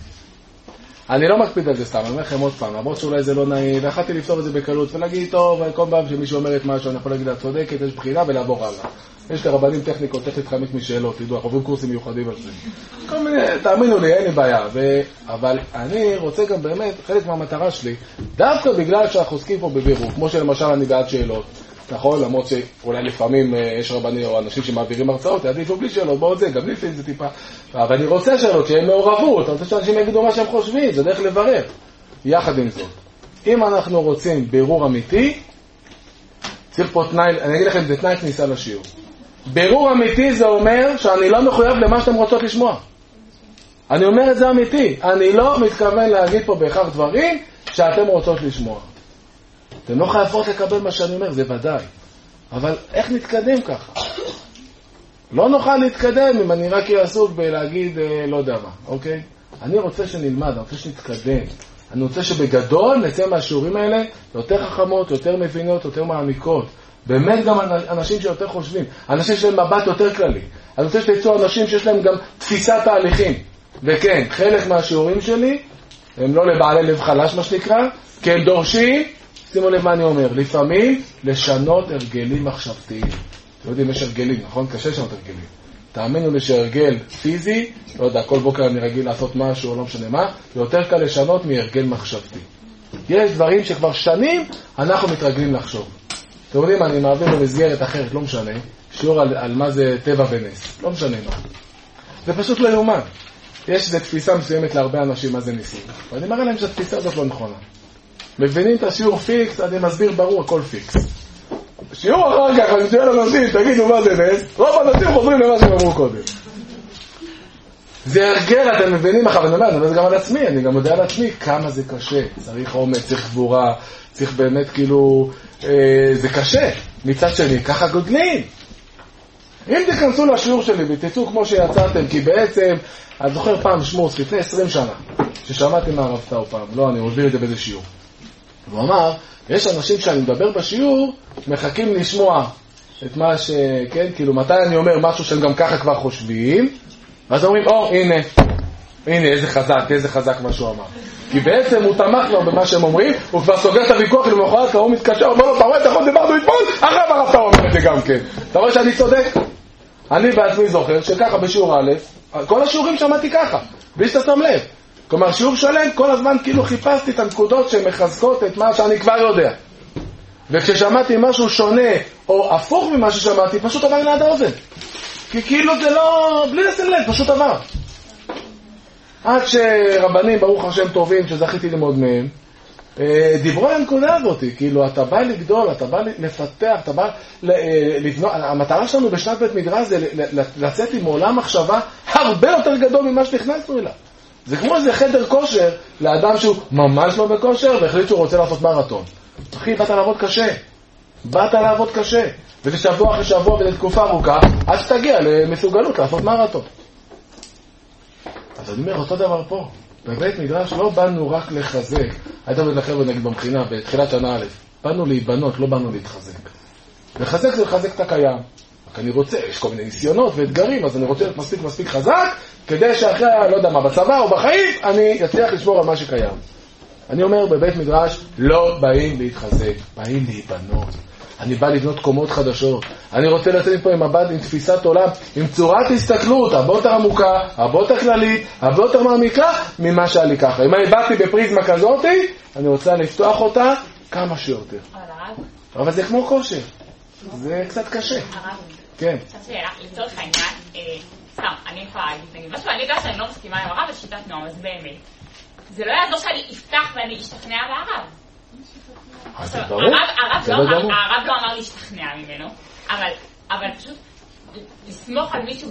אני לא מקפיד על זה סתם, אני אומר לכם עוד פעם, למרות שאולי זה לא נעים, והחלטתי לפתור את זה בקלות, ולהגיד, טוב, כל פעם שמישהו אומר את משהו, אני יכול להגיד, את צודקת, יש בחינה, ולעבור הלאה. יש לרבנים טכניקות, טכנית חמית משאלות, תדעו, אנחנו עוברים קורסים מיוחדים על זה. כל מיני, תאמינו לי, אין לי בעיה. ו... אבל אני רוצה גם באמת, חלק מהמטרה שלי, דווקא בגלל שאנחנו עוסקים פה בבירור, כמו שלמשל אני בעד שאלות, נכון? למרות שאולי לפעמים יש רבנים או אנשים שמעבירים הרצאות, יעדיפו בלי שאלות, בואו זה, גם לפי זה טיפה. אבל אני רוצה שאלות, שיהיה מעורבות, אני רוצה שאנשים יגידו מה שהם חושבים, זה דרך לברר. יחד עם זאת, אם אנחנו רוצים בירור אמיתי, צריך פה תנאי, אני אגיד לכם, זה תנאי כניסה לשיעור. בירור אמיתי זה אומר שאני לא מחויב למה שאתם רוצות לשמוע. אני אומר את זה אמיתי. אני לא מתכוון להגיד פה בהכרח דברים שאתם רוצות לשמוע. אתם לא חייבות לקבל מה שאני אומר, זה ודאי. אבל איך נתקדם ככה? לא נוכל להתקדם אם אני רק אעסוק בלהגיד לא יודע מה, אוקיי? אני רוצה שנלמד, אני רוצה שנתקדם. אני רוצה שבגדול נצא מהשיעורים האלה יותר חכמות, יותר מבינות, יותר מעמיקות. באמת גם אנשים שיותר חושבים, אנשים שיש להם מבט יותר כללי. אני רוצה שתצאו אנשים שיש להם גם תפיסת תהליכים. וכן, חלק מהשיעורים שלי הם לא לבעלי לב חלש מה שנקרא, כי הם דורשים, שימו לב מה אני אומר, לפעמים לשנות הרגלים מחשבתיים. אתם יודעים, יש הרגלים, נכון? קשה לשנות הרגלים. תאמינו לי שהרגל פיזי, לא יודע, כל בוקר אני רגיל לעשות משהו או לא משנה מה, יותר קל לשנות מהרגל מחשבתי. יש דברים שכבר שנים אנחנו מתרגלים לחשוב. אתם יודעים, אני מעביר במסגרת אחרת, לא משנה, שיעור על, על מה זה טבע ונס, לא משנה מה. זה פשוט לא יאומן. יש איזו תפיסה מסוימת להרבה אנשים מה זה ניסים. ואני מראה להם שהתפיסה הזאת לא נכונה. מבינים את השיעור פיקס, אני מסביר ברור, הכל פיקס. שיעור אחר כך, אני שואל אנשים, תגידו מה זה נס, רוב אנשים חוזרים למה שהם אמרו קודם. זה הרגל, אתם מבינים אחר, ואני אומר, אני אומר זה גם על עצמי, אני גם יודע על עצמי כמה זה קשה. צריך עומד, צריך גבורה, צריך באמת כאילו, אה, זה קשה. מצד שני, ככה גודלים. אם תכנסו לשיעור שלי ותצאו כמו שיצאתם, כי בעצם, אני זוכר פעם שמוס, לפני עשרים שנה, ששמעתי מהרב טאו פעם, לא, אני מוביל את זה באיזה שיעור. הוא אמר, יש אנשים שאני מדבר בשיעור, מחכים לשמוע את מה ש... כן, כאילו, מתי אני אומר משהו שהם גם ככה כבר חושבים, ואז אומרים, או, הנה, הנה, איזה חזק, איזה חזק מה שהוא אמר. כי בעצם הוא תמך לו במה שהם אומרים, הוא כבר סוגר את הוויכוח, למחרת הוא מתקשר, אומר לו, אתה רואה, אתה יכול דיברנו אתמול, אחרי הרב טאו אומר את זה גם כן. אתה רואה שאני צודק? אני בעצמי זוכר שככה בשיעור א', כל השיעורים שמעתי ככה, בלי שאתה שם לב. כלומר, שיעור שלם, כל הזמן כאילו חיפשתי את הנקודות שמחזקות את מה שאני כבר יודע. וכששמעתי משהו שונה, או הפוך ממה ששמעתי, פשוט עבר ליד האוזן. כי כאילו זה לא, בלי לשים לב, פשוט עבר. עד שרבנים, ברוך השם טובים, שזכיתי ללמוד מהם, דיברו על הנקודה הזאת, כאילו, אתה בא לגדול, אתה בא לפתח, אתה בא לבנות, המטרה שלנו בשנת בית מדרש זה לצאת עם עולם מחשבה הרבה יותר גדול ממה שנכנסנו אליו. זה כמו איזה חדר כושר לאדם שהוא ממש לא בכושר והחליט שהוא רוצה לעשות מרתון. אחי, באת לעבוד קשה. באת לעבוד קשה. וזה שבוע אחרי שבוע ולתקופה ארוכה, עד שתגיע למסוגלות לעשות מרתון. אז אני אומר, אותו דבר פה. בבית מדרש לא באנו רק לחזק. היית עובד לחבר נגיד במחינה, בתחילת שנה א', באנו להיבנות, לא באנו להתחזק. לחזק זה לחזק את הקיים. רק אני רוצה, יש כל מיני ניסיונות ואתגרים, אז אני רוצה להיות מספיק מספיק חזק, כדי שאחרי, לא יודע מה, בצבא או בחיים, אני אצליח לשמור על מה שקיים. אני אומר, בבית מדרש לא באים להתחזק, באים להיבנות. אני בא לבנות קומות חדשות. אני רוצה לצאת פה עם מבט, עם תפיסת עולם, עם צורת הסתכלות, הרבה יותר עמוקה, הרבה יותר כללית, הרבה יותר מעמיקה, ממה שהיה לי ככה. אם אני באתי בפריזמה כזאת, אני רוצה לפתוח אותה כמה שיותר. אבל זה כמו כושר. זה קצת קשה. הרב. כן. עכשיו שאלה, לצורך העניין, סתם, אני יכולה להגיד, נגיד, משהו, אני יודע שאני לא מסכימה עם הרב בשיטת נועם, אז באמת. זה לא יעזור שאני אפתח ואני אשתכנע בהרב. אז זה ברור. הרב לא אמר להשתכנע ממנו, אבל פשוט לסמוך על מישהו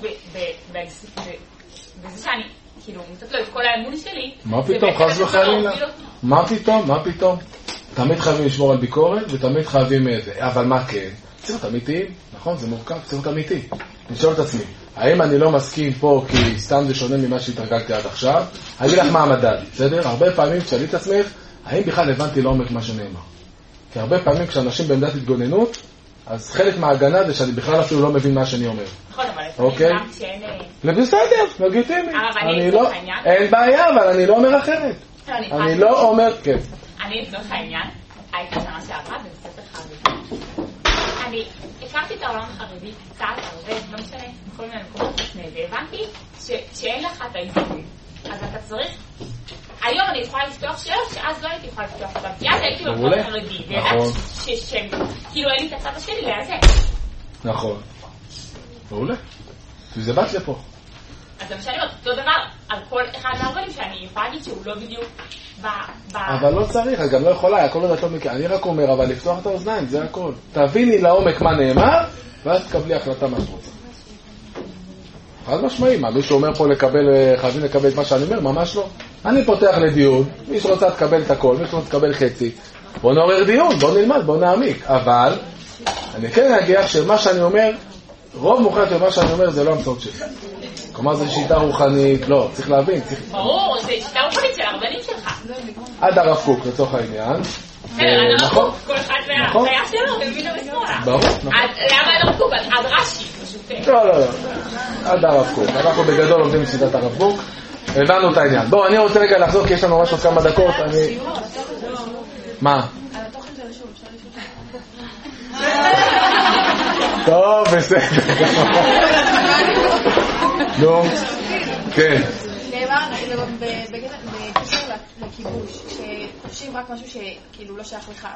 בזה שאני, כאילו, נותנת לו את כל האמון שלי. מה פתאום, חס וחלילה? מה פתאום, מה פתאום? תמיד חייבים לשמור על ביקורת, ותמיד חייבים איזה. אבל מה כן? צריך להיות אמיתיים, נכון? זה מורכב, צריך להיות אמיתי. נשאל את עצמי, האם אני לא מסכים פה כי סתם זה שונה ממה שהתרגלתי עד עכשיו? אני אגיד לך מה המדד, בסדר? הרבה פעמים כשאלי את עצמך, האם בכלל הבנתי לעומק מה שנאמר? כי הרבה פעמים כשאנשים בעמדת התגוננות, אז חלק מההגנה זה שאני בכלל אפילו לא מבין מה שאני אומר. נכון, אבל אוקיי? גם כשאין... בסדר, לגיטימי. אבל אני אצלח העניין. אין בעיה, אבל אני לא אומר אחרת. אני לא אומר, כן. אני אצלח העניין, הייתי שנה שעברה בבית ספר חרדי. אני הכרתי את העולם החרדי קצת, הרבה, לא משנה, כל מיני מקומות לפני, והבנתי שאין לך את האיזון. אז אתה צריך... היום אני יכולה לפתוח שאלות שאז לא הייתי יכולה לפתוח אותם. כי אז הייתי במקום חרדי, וידעת שכאילו אין לי את הצד השני לאזן. נכון. מעולה. וזה באת לפה. אז למשל, אותו דבר על כל אחד מהרבנים שאני יכולה להגיד שהוא לא בדיוק ב... אבל לא צריך, את גם לא יכולה, הכל עוד הטוב מכן. אני רק אומר, אבל לפתוח את האוזניים, זה הכל. תביני לעומק מה נאמר, ואז תקבלי החלטה מה שרוצה. חד משמעי, מה, מישהו אומר פה לקבל, חייבים לקבל את מה שאני אומר? ממש לא. אני פותח לדיון, מי שרוצה תקבל את הכל, מי שרוצה תקבל חצי. בוא נעורר דיון, בוא נלמד, בוא נעמיק. אבל, אני כן אגיע שמה שאני אומר, רוב מוחלט של מה שאני אומר זה לא המצאות שלי. כלומר, זו שיטה רוחנית, לא, צריך להבין. ברור, זו שיטה רוחנית של הרבנים שלך. עד הרב קוק, לצורך העניין. נכון. כל אחד מהחיה שלו, ומינו בשמאלה. ברור, נכון. למה עד הרב קוק? עד רש"י, פשוט. לא, לא, לא. עד הרב קוק. אנחנו בגדול עובדים בשיטת הרב קוק. הבנו את העניין. בואו, אני רוצה רגע לחזור, כי יש לנו ממש עוד כמה דקות. אני... מה? על התוכן של השוב, אפשר לשאול. טוב, בסדר. נו, כן. נאמר, בקשר לכיבוש, שכובשים רק משהו שכאילו לא שייך לך,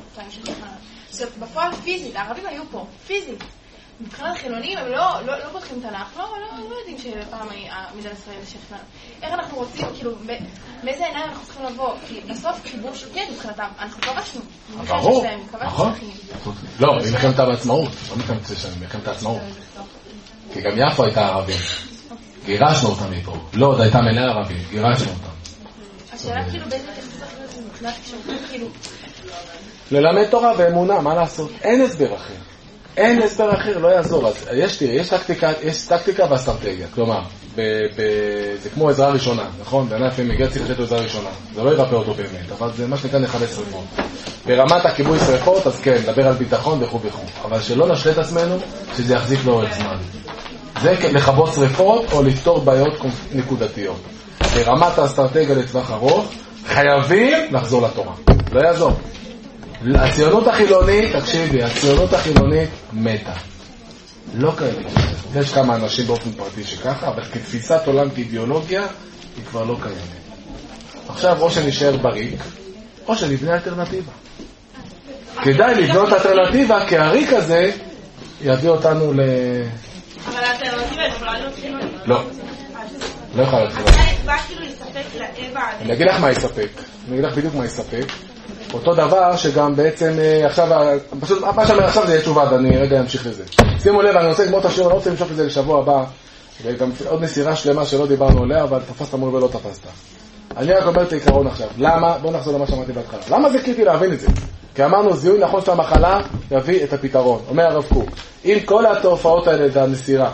אבל בפועל פיזית, הערבים היו פה, פיזית. מבחינת חילונים הם לא פותחים תנ"ך, לא יודעים שפעם מדינת ישראל שכנע. איך אנחנו רוצים, כאילו, באיזה עיניים אנחנו צריכים לבוא? כי בסוף כיבוש, כן, מבחינתם, אנחנו כבשנו. ברור, נכון. לא, היא מלחמת העצמאות, לא מלחמת שנים, מלחמת העצמאות. כי גם יפו הייתה ערבים. גירשנו אותם מפה. לא, עוד הייתה מלאה ערבים, גירשנו אותם. השאלה כאילו באיזה תכף צריך להיות מבחינת כשאומרים כאילו... ללמד תורה ואמונה, מה לעשות? אין הסבר אחר. אין הסבר אחר, לא יעזור. אז יש, תראי, יש טקטיקה, יש טקטיקה ואסטרטגיה. כלומר, ב, ב, זה כמו עזרה ראשונה, נכון? בעיניי לפעמים מגיע צריך לתת עזרה ראשונה. זה לא ירפא אותו באמת, אבל זה מה שנקרא לכבות שריפות. ברמת הכיבוי שריפות, אז כן, לדבר על ביטחון וכו' וכו'. אבל שלא נשלה את עצמנו שזה יחזיק לאורך זמן. זה לכבות שריפות או לפתור בעיות נקודתיות. ברמת האסטרטגיה לטווח ארוך, חייבים לחזור לתורה. לא יעזור. הציונות החילונית, תקשיבי, הציונות החילונית מתה. לא כאלה. יש כמה אנשים באופן פרטי שככה, אבל כתפיסת עולם, כאידיאולוגיה, היא כבר לא קיימת. עכשיו, או שנשאר בריק, או שנבנה אלטרנטיבה. כדאי לבנות אלטרנטיבה, כי הריק הזה יביא אותנו ל... אבל האלטרנטיבה יכולה להיות חילונית. לא. לא יכולה להיות חילונית. מה כאילו יספק לאבא? אני אגיד לך מה יספק. אני אגיד לך בדיוק מה יספק. אותו דבר שגם בעצם עכשיו, פשוט מה שאומר עכשיו זה יהיה תשובה, אני רגע אמשיך לזה. שימו לב, אני רוצה לגמור את השיעור, אני רוצה למשוך את זה לשבוע הבא, וגם עוד מסירה שלמה שלא דיברנו עליה, אבל תפסת מול ולא תפסת. אני רק אומר את העיקרון עכשיו. למה? בוא נחזור למה שאמרתי בהתחלה. למה זה קריטי להבין את זה? כי אמרנו, זיהוי נכון של המחלה יביא את הפתרון. אומר הרב קוק, אם כל התופעות האלה זה המסירה,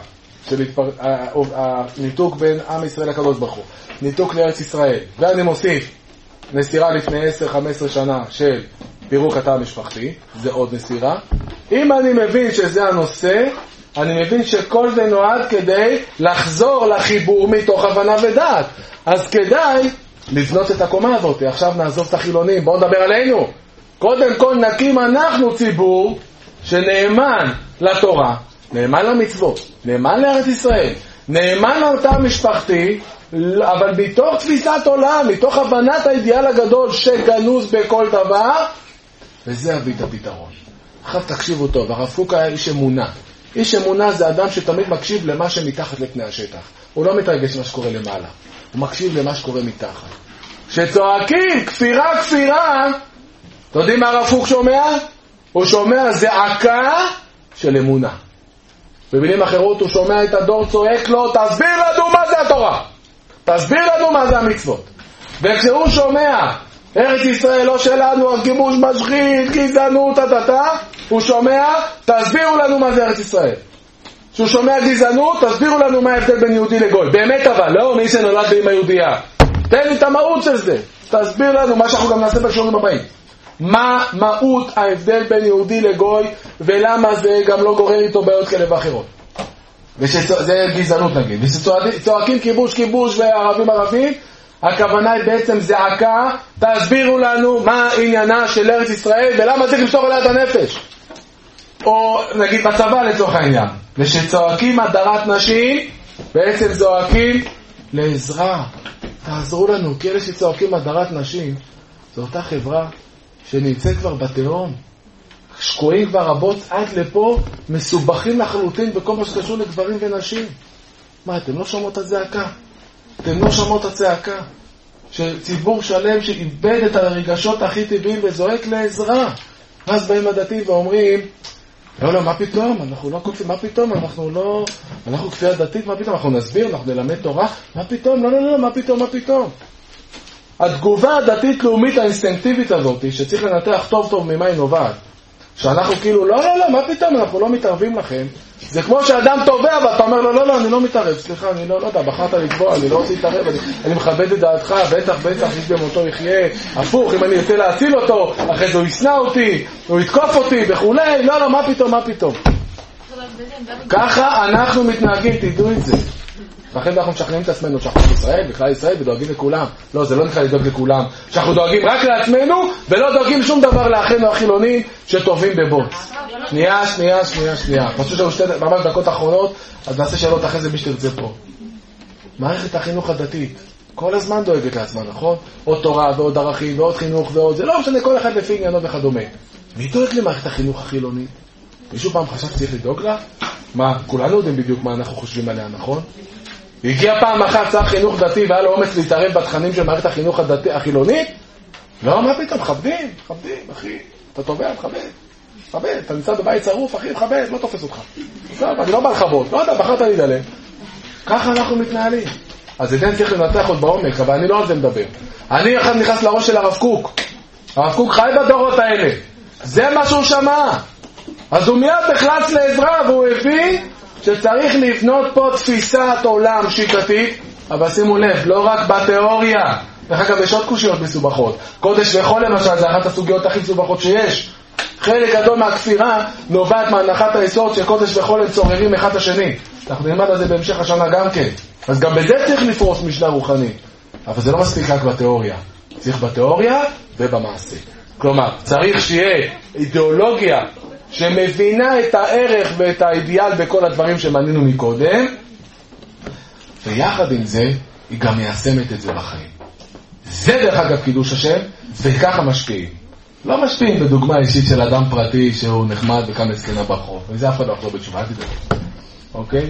הניתוק בין עם ישראל לקדוש ברוך הוא, ניתוק לארץ ישראל, ואני מוסיף נסירה לפני עשר חמש עשרה שנה של פירוק התא המשפחתי, זה עוד נסירה. אם אני מבין שזה הנושא, אני מבין שכל זה נועד כדי לחזור לחיבור מתוך הבנה ודעת. אז כדאי לבנות את הקומה הזאת. עכשיו נעזוב את החילונים, בואו נדבר עלינו. קודם כל נקים אנחנו ציבור שנאמן לתורה, נאמן למצוות, נאמן לארץ ישראל, נאמן לתא המשפחתי, אבל מתוך תפיסת עולם, מתוך הבנת האידיאל הגדול שגנוז בכל דבר, וזה הביא את הפתרון. עכשיו תקשיבו טוב, הרב קוק היה איש אמונה. איש אמונה זה אדם שתמיד מקשיב למה שמתחת לפני השטח. הוא לא מתרגש למה שקורה למעלה, הוא מקשיב למה שקורה מתחת. שצועקים כפירה כפירה, אתם יודעים מה הרב קוק שומע? הוא שומע זעקה של אמונה. במילים אחרות הוא שומע את הדור צועק לו, תסביר לנו מה זה התורה, תסביר לנו מה זה המצוות. וכשהוא שומע ארץ ישראל לא שלנו, הכיבוש משחית, גזענות, תתתה, הוא שומע, תסבירו לנו מה זה ארץ ישראל. כשהוא שומע גזענות, תסבירו לנו מה ההבדל בין יהודי לגוי. באמת אבל, לא מי שנולד באמא יהודייה. תן לי את המהות של זה. תסביר לנו מה שאנחנו גם נעשה בשיעורים הבאים. מה מהות ההבדל בין יהודי לגוי, ולמה זה גם לא גורר איתו בעיות כאלה ואחרות. וזה גזענות נגיד. ושצועקים כיבוש כיבוש וערבים ערבים, הכוונה היא בעצם זעקה, תסבירו לנו מה עניינה של ארץ ישראל ולמה צריך לפתור עליה את הנפש. או נגיד בצבא לצורך העניין. ושצועקים הדרת נשים, בעצם זועקים לעזרה. תעזרו לנו, כי אלה שצועקים הדרת נשים, זו אותה חברה שנמצאת כבר בתהום. שקועים כבר רבות עד לפה, מסובכים לחלוטין בכל מה שקשור לגברים ונשים. מה, אתם לא שומעות את הזעקה? אתם לא שומעות את הצעקה? שציבור שלם שאיבד את הרגשות הכי טבעיים וזועק לעזרה. אז באים הדתיים ואומרים, לא, לא, מה פתאום? אנחנו לא כופים, מה פתאום? אנחנו לא... אנחנו כפייה דתית, מה פתאום? אנחנו נסביר, אנחנו נלמד תורה, מה פתאום? לא, לא, לא, מה פתאום? מה פתאום? התגובה הדתית-לאומית האינסטינקטיבית הזאת, שצריך לנתח טוב טוב ממה היא נובעת, שאנחנו כאילו, לא, לא, לא, מה פתאום? אנחנו לא מתערבים לכם. זה כמו שאדם תובע ואתה אומר לו, לא, לא, אני לא מתערב, סליחה, אני לא, לא יודע, בחרת לקבוע, אני לא רוצה להתערב, אני, אני מכבד את דעתך, בטח, בטח, איש במותו יחיה, הפוך, אם אני רוצה להציל אותו, אחרי זה הוא ישנא אותי, הוא יתקוף אותי, וכולי, לא, לא, מה פתאום, מה פתאום. ככה אנחנו מתנהגים, תדעו את זה. לכן אנחנו משכנעים את עצמנו שאנחנו ישראל, בכלל ישראל, ודואגים לכולם. לא, זה לא נקרא לדאוג לכולם. שאנחנו דואגים רק לעצמנו, ולא דואגים שום דבר לאחינו החילונים שטובים בבוץ. שנייה, שנייה, שנייה, שנייה. פשוט לנו שתי ממש דקות אחרונות, אז נעשה שאלות אחרי זה מי שתרצה פה. מערכת החינוך הדתית, כל הזמן דואגת לעצמה, נכון? עוד תורה ועוד ערכים ועוד חינוך ועוד, זה לא משנה כל אחד לפי עניינו וכדומה. מי דואג למערכת החינוך החילונית? מישהו פעם חשב שצריך לדאוג לה? מה, כולנו יודעים בדיוק מה אנחנו חושבים עליה, נכון? הגיע פעם אחת שר חינוך דתי והיה לו אומץ להתערב בתכנים של מערכת החינוך הדתי, החילונית? לא, מה פתאום? מכבדים, מכבדים, אחי. אתה תובע, מכבד. מכבד, אתה נמצא בבית שרוף, אחי, מכבד, לא תופס אותך. טוב, אני לא בא לחבות, לא יודע, בחרת להידלם. ככה אנחנו מתנהלים. אז זה דן צריך לנתח עוד בעומק, אבל אני לא על זה מדבר. אני אחד נכנס לראש של הרב קוק. הרב קוק חי בדורות האלה. זה מה שהוא שמע. אז הוא מיד נכנס לעזרה, והוא הבין שצריך לבנות פה תפיסת עולם שיטתית, אבל שימו לב, לא רק בתיאוריה. דרך אגב, יש עוד קושיות מסובכות. קודש וחול למשל, זה אחת הסוגיות הכי מסובכות שיש. חלק גדול מהכפירה נובעת מהנחת היסוד שקודש וחול הם צוררים אחד השני. אנחנו נלמד על זה בהמשך השנה גם כן. אז גם בזה צריך לפרוס משנה רוחנית. אבל זה לא מספיק רק בתיאוריה. צריך בתיאוריה ובמעשה. כלומר, צריך שיהיה אידיאולוגיה שמבינה את הערך ואת האידיאל בכל הדברים שמנינו מקודם, ויחד עם זה היא גם מיישמת את זה בחיים. זה דרך אגב קידוש השם, וככה משפיעים. לא משפיעים בדוגמה אישית של אדם פרטי שהוא נחמד וקם לזקנה ברחוב, וזה אף אחד לא יחזור בתשובה, אל תדבר. אוקיי?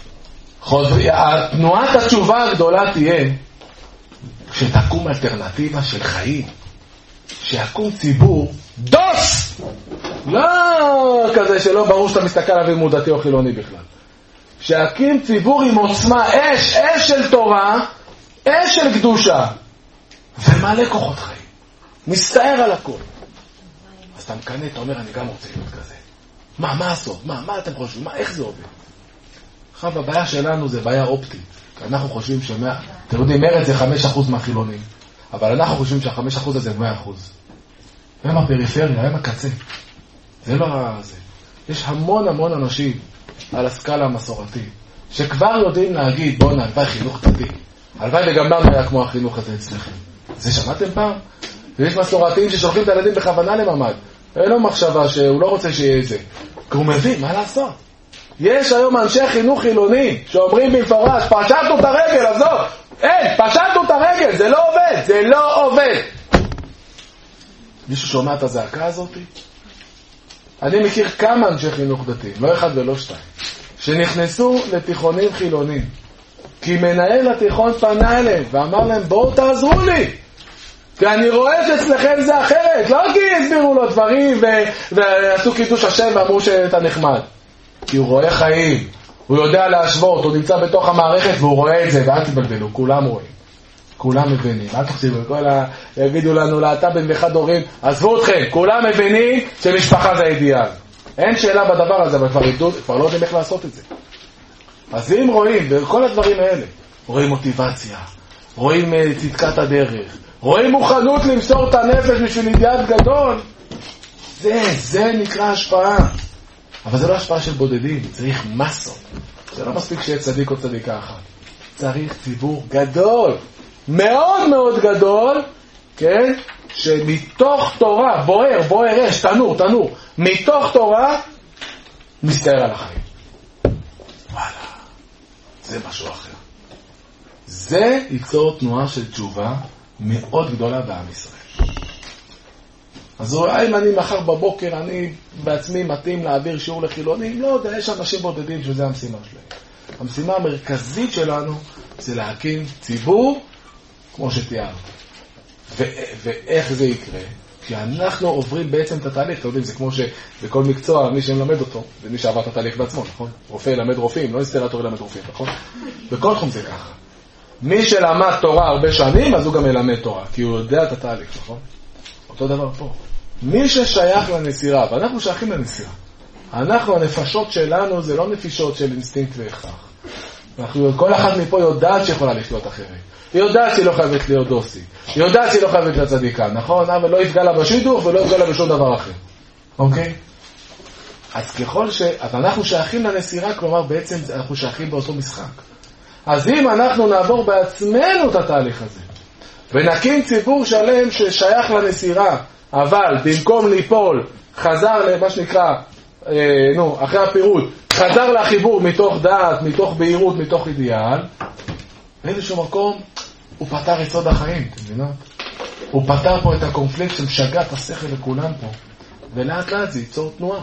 תנועת התשובה הגדולה תהיה כשתקום אלטרנטיבה של חיים, שיקום ציבור דוס, לא כזה שלא ברור שאתה מסתכל עליו אם הוא דתי או חילוני בכלל, שיקים ציבור עם עוצמה, אש, אש של תורה, אש של קדושה, ומלא כוחות חיים, מסתער על הכל. אז אתה מקנה, אתה אומר, אני גם רוצה להיות כזה. מה, מה הסוף? מה, מה אתם חושבים? מה, איך זה עובד? עכשיו, הבעיה שלנו זה בעיה אופטית. אנחנו חושבים שמאה, אתם יודעים, מרד זה חמישה אחוז מהחילונים, אבל אנחנו חושבים שהחמישה אחוז הזה זה מאה אחוז. הם הפריפריה, הם הקצה. זה לא זה. יש המון המון אנשים על הסקאלה המסורתית, שכבר יודעים להגיד, בוא נלוואי חינוך דתי. הלוואי וגם לנו היה כמו החינוך הזה אצלכם. זה שמעתם פעם? ויש מסורתיים ששולחים את הילדים בכוונה לממד. אין לו מחשבה שהוא לא רוצה שיהיה את זה. כי הוא מבין, מה לעשות? יש היום אנשי חינוך חילוני שאומרים במפורש, פשטנו את הרגל, עזוב. אין, פשטנו את הרגל, זה לא עובד, זה לא עובד. מישהו שומע את הזעקה הזאת? אני מכיר כמה אנשי חינוך דתיים, לא אחד ולא שתיים, שנכנסו לתיכונים חילונים, כי מנהל התיכון פנה אליהם ואמר להם, בואו תעזרו לי, כי אני רואה שאצלכם זה אחרת, לא כי הסבירו לו דברים ו- ועשו קידוש השם ואמרו שאתה נחמד. כי הוא רואה חיים, הוא יודע להשוות, הוא נמצא בתוך המערכת והוא רואה את זה, ואל תבלבלו, כולם רואים. כולם מבינים, אל תחשיבו, כל ה... יגידו לנו, לאתה בן ואחד הורים, עזבו אתכם, כולם מבינים שמשפחה זה האידיאל. אין שאלה בדבר הזה, אבל כבר, ידעו, כבר לא יודעים איך לעשות את זה. אז אם רואים, וכל הדברים האלה, רואים מוטיבציה, רואים צדקת הדרך, רואים מוכנות למסור את הנפש בשביל אידיאל גדול, זה, זה נקרא השפעה. אבל זה לא השפעה של בודדים, צריך מסות. זה לא מספיק שיהיה צדיק או צדיקה אחת. צריך ציבור גדול, מאוד מאוד גדול, כן? שמתוך תורה, בוער, בוער אש, תנור, תנור, מתוך תורה, מסתער על החיים. וואלה, זה משהו אחר. זה ייצור תנועה של תשובה מאוד גדולה בעם ישראל. אז אולי אם אני מחר בבוקר, אני בעצמי מתאים להעביר שיעור לחילונים, לא יודע, יש אנשים בודדים שזה המשימה שלהם. המשימה המרכזית שלנו זה להקים ציבור כמו שתיארנו. ו- ואיך זה יקרה? כי אנחנו עוברים בעצם את התהליך, אתם יודעים, זה כמו שבכל מקצוע, מי שמלמד אותו, זה מי שעבר את התהליך בעצמו, נכון? רופא ילמד רופאים, לא אינסטלטור ילמד רופאים, נכון? בכל תחום זה ככה. מי שלמד תורה הרבה שנים, אז הוא גם ילמד תורה, כי הוא יודע את התהליך, נכון? אותו דבר פה. מי ששייך לנסירה, ואנחנו שייכים לנסירה. אנחנו, הנפשות שלנו, זה לא נפישות של אינסטינקט והכרח. אנחנו, כל אחת מפה יודעת שיכולה לחיות אחרת. היא יודעת שהיא לא חייבת להיות דוסי. היא יודעת שהיא לא חייבת להיות צדיקה, נכון? אבל לא יפגע לה בשידוך ולא יפגע לה בשום דבר אחר. אוקיי? אז ככל ש... אז אנחנו שייכים לנסירה, כלומר בעצם אנחנו שייכים באותו משחק. אז אם אנחנו נעבור בעצמנו את התהליך הזה, ונקים ציבור שלם ששייך לנסירה, אבל במקום ליפול, חזר למה שנקרא, אה, נו, אחרי הפירוט, חזר לחיבור מתוך דעת, מתוך בהירות, מתוך אידיאל, באיזשהו מקום הוא פתר את סוד החיים, אתם מבינות? הוא פתר פה את הקונפליקט שמשגע את השכל לכולם פה, ולאט לאט זה ייצור תנועה.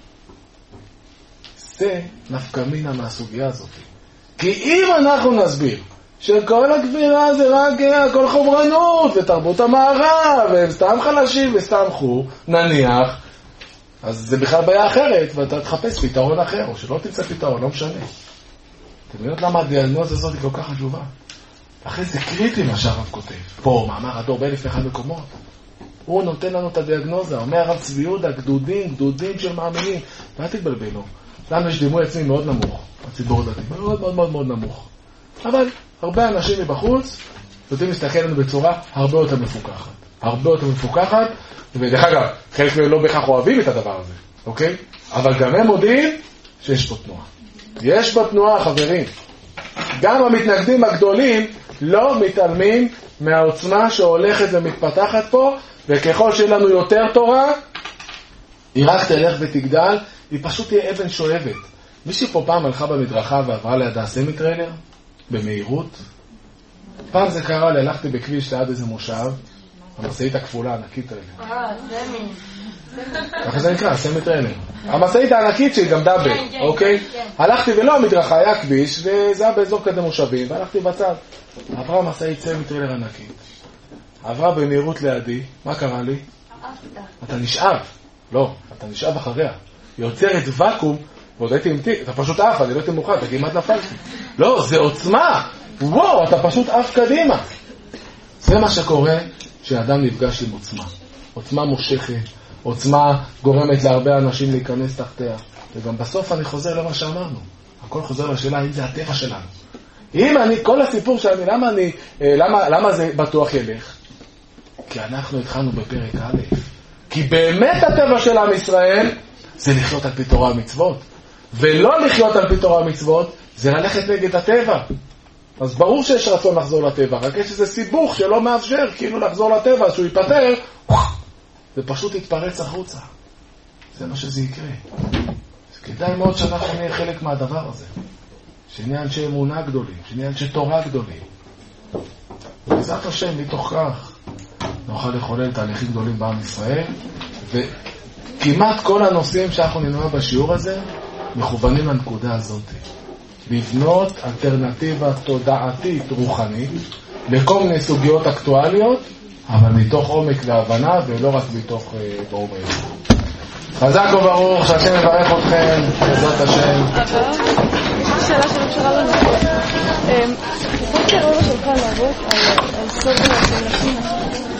זה נפקא מינה מהסוגיה הזאת. כי אם אנחנו נסביר שכל הגבירה זה רק הכל חומרנות ותרבות המערב והם סתם חלשים וסתם חור, נניח, אז זה בכלל בעיה אחרת ואתה תחפש פתרון אחר או שלא תמצא פתרון, לא משנה. אתם יודעות למה הדיאגנוזה הזאת היא כל כך חשובה? אחרי זה קריטי מה שהרב כותב. פה, מאמר הדור באלף ואחד מקומות. הוא נותן לנו את הדיאגנוזה. אומר הרב צבי יהודה, גדודים, גדודים של מאמינים. ואל תתבלבלו. לנו יש דימוי עצמי מאוד נמוך. הציבור הדתי. מאוד מאוד מאוד מאוד נמוך. אבל הרבה אנשים מבחוץ יודעים להסתכל לנו בצורה הרבה יותר מפוקחת. הרבה יותר מפוקחת. ודרך אגב, חלק מהם לא בהכרח אוהבים את הדבר הזה. אוקיי? אבל גם הם מודיעים שיש פה תנועה. יש פה תנועה, חברים. גם המתנגדים הגדולים לא מתעלמים מהעוצמה שהולכת ומתפתחת פה, וככל שלנו יותר תורה, היא רק תלך ותגדל, היא פשוט תהיה אבן שואבת. מישהי פה פעם הלכה במדרכה ועברה לידה סמיטריילר, במהירות. פעם זה קרה לי, הלכתי בכביש ליד איזה מושב, המשאית הכפולה הענקית האלה. אה, סמי. ככה זה נקרא, סמיטריילר. המשאית הענקית שהיא גם דאבל, אוקיי? הלכתי ולא המדרכה, היה כביש, וזה היה באזור כזה מושבים, והלכתי בצד. עברה משאית סמיטריילר ענקית. עברה במהירות לידי, מה קרה לי? אתה נשאב. לא, אתה נשאב אחריה. היא יוצרת וקום, ועוד הייתי אימתי, אתה פשוט עף, אני לא הייתי מוכן, אתה כמעט נפלתי. לא, זה עוצמה. וואו, אתה פשוט עף קדימה. זה מה שקורה כשאדם נפגש עם עוצמה. עוצמה מושכת, עוצמה גורמת להרבה אנשים להיכנס תחתיה. וגם בסוף אני חוזר למה שאמרנו. הכל חוזר לשאלה אם זה הטבע שלנו. אם אני, כל הסיפור שאני, למה אני, למה, למה זה בטוח ילך? כי אנחנו התחלנו בפרק א'. כי באמת הטבע של עם ישראל זה לחיות על פי תורה ומצוות. ולא לחיות על פי תורה ומצוות זה ללכת נגד הטבע. אז ברור שיש רצון לחזור לטבע, רק יש איזה סיבוך שלא מאפשר כאילו לחזור לטבע, שהוא ייפטר, זה פשוט יתפרץ החוצה. זה מה שזה יקרה. אז כדאי מאוד שאנחנו נהיה חלק מהדבר הזה. שנהיה אנשי אמונה גדולים, שנהיה אנשי תורה גדולים. בעזרת השם, מתוך כך, נוכל לחולל תהליכים גדולים בעם ישראל, וכמעט כל הנושאים שאנחנו נלמד בשיעור הזה, מכוונים לנקודה הזאת. לבנות אלטרנטיבה תודעתית רוחנית, לכל מיני סוגיות אקטואליות, אבל מתוך עומק והבנה, ולא רק מתוך ברור. חזק וברוך, שהשם יברך אתכם, בעזרת השם. אבל, יש לי שאלה שלא קשורה לנו. חשבתי הרבה שלך לעבוד על סוג של נשים.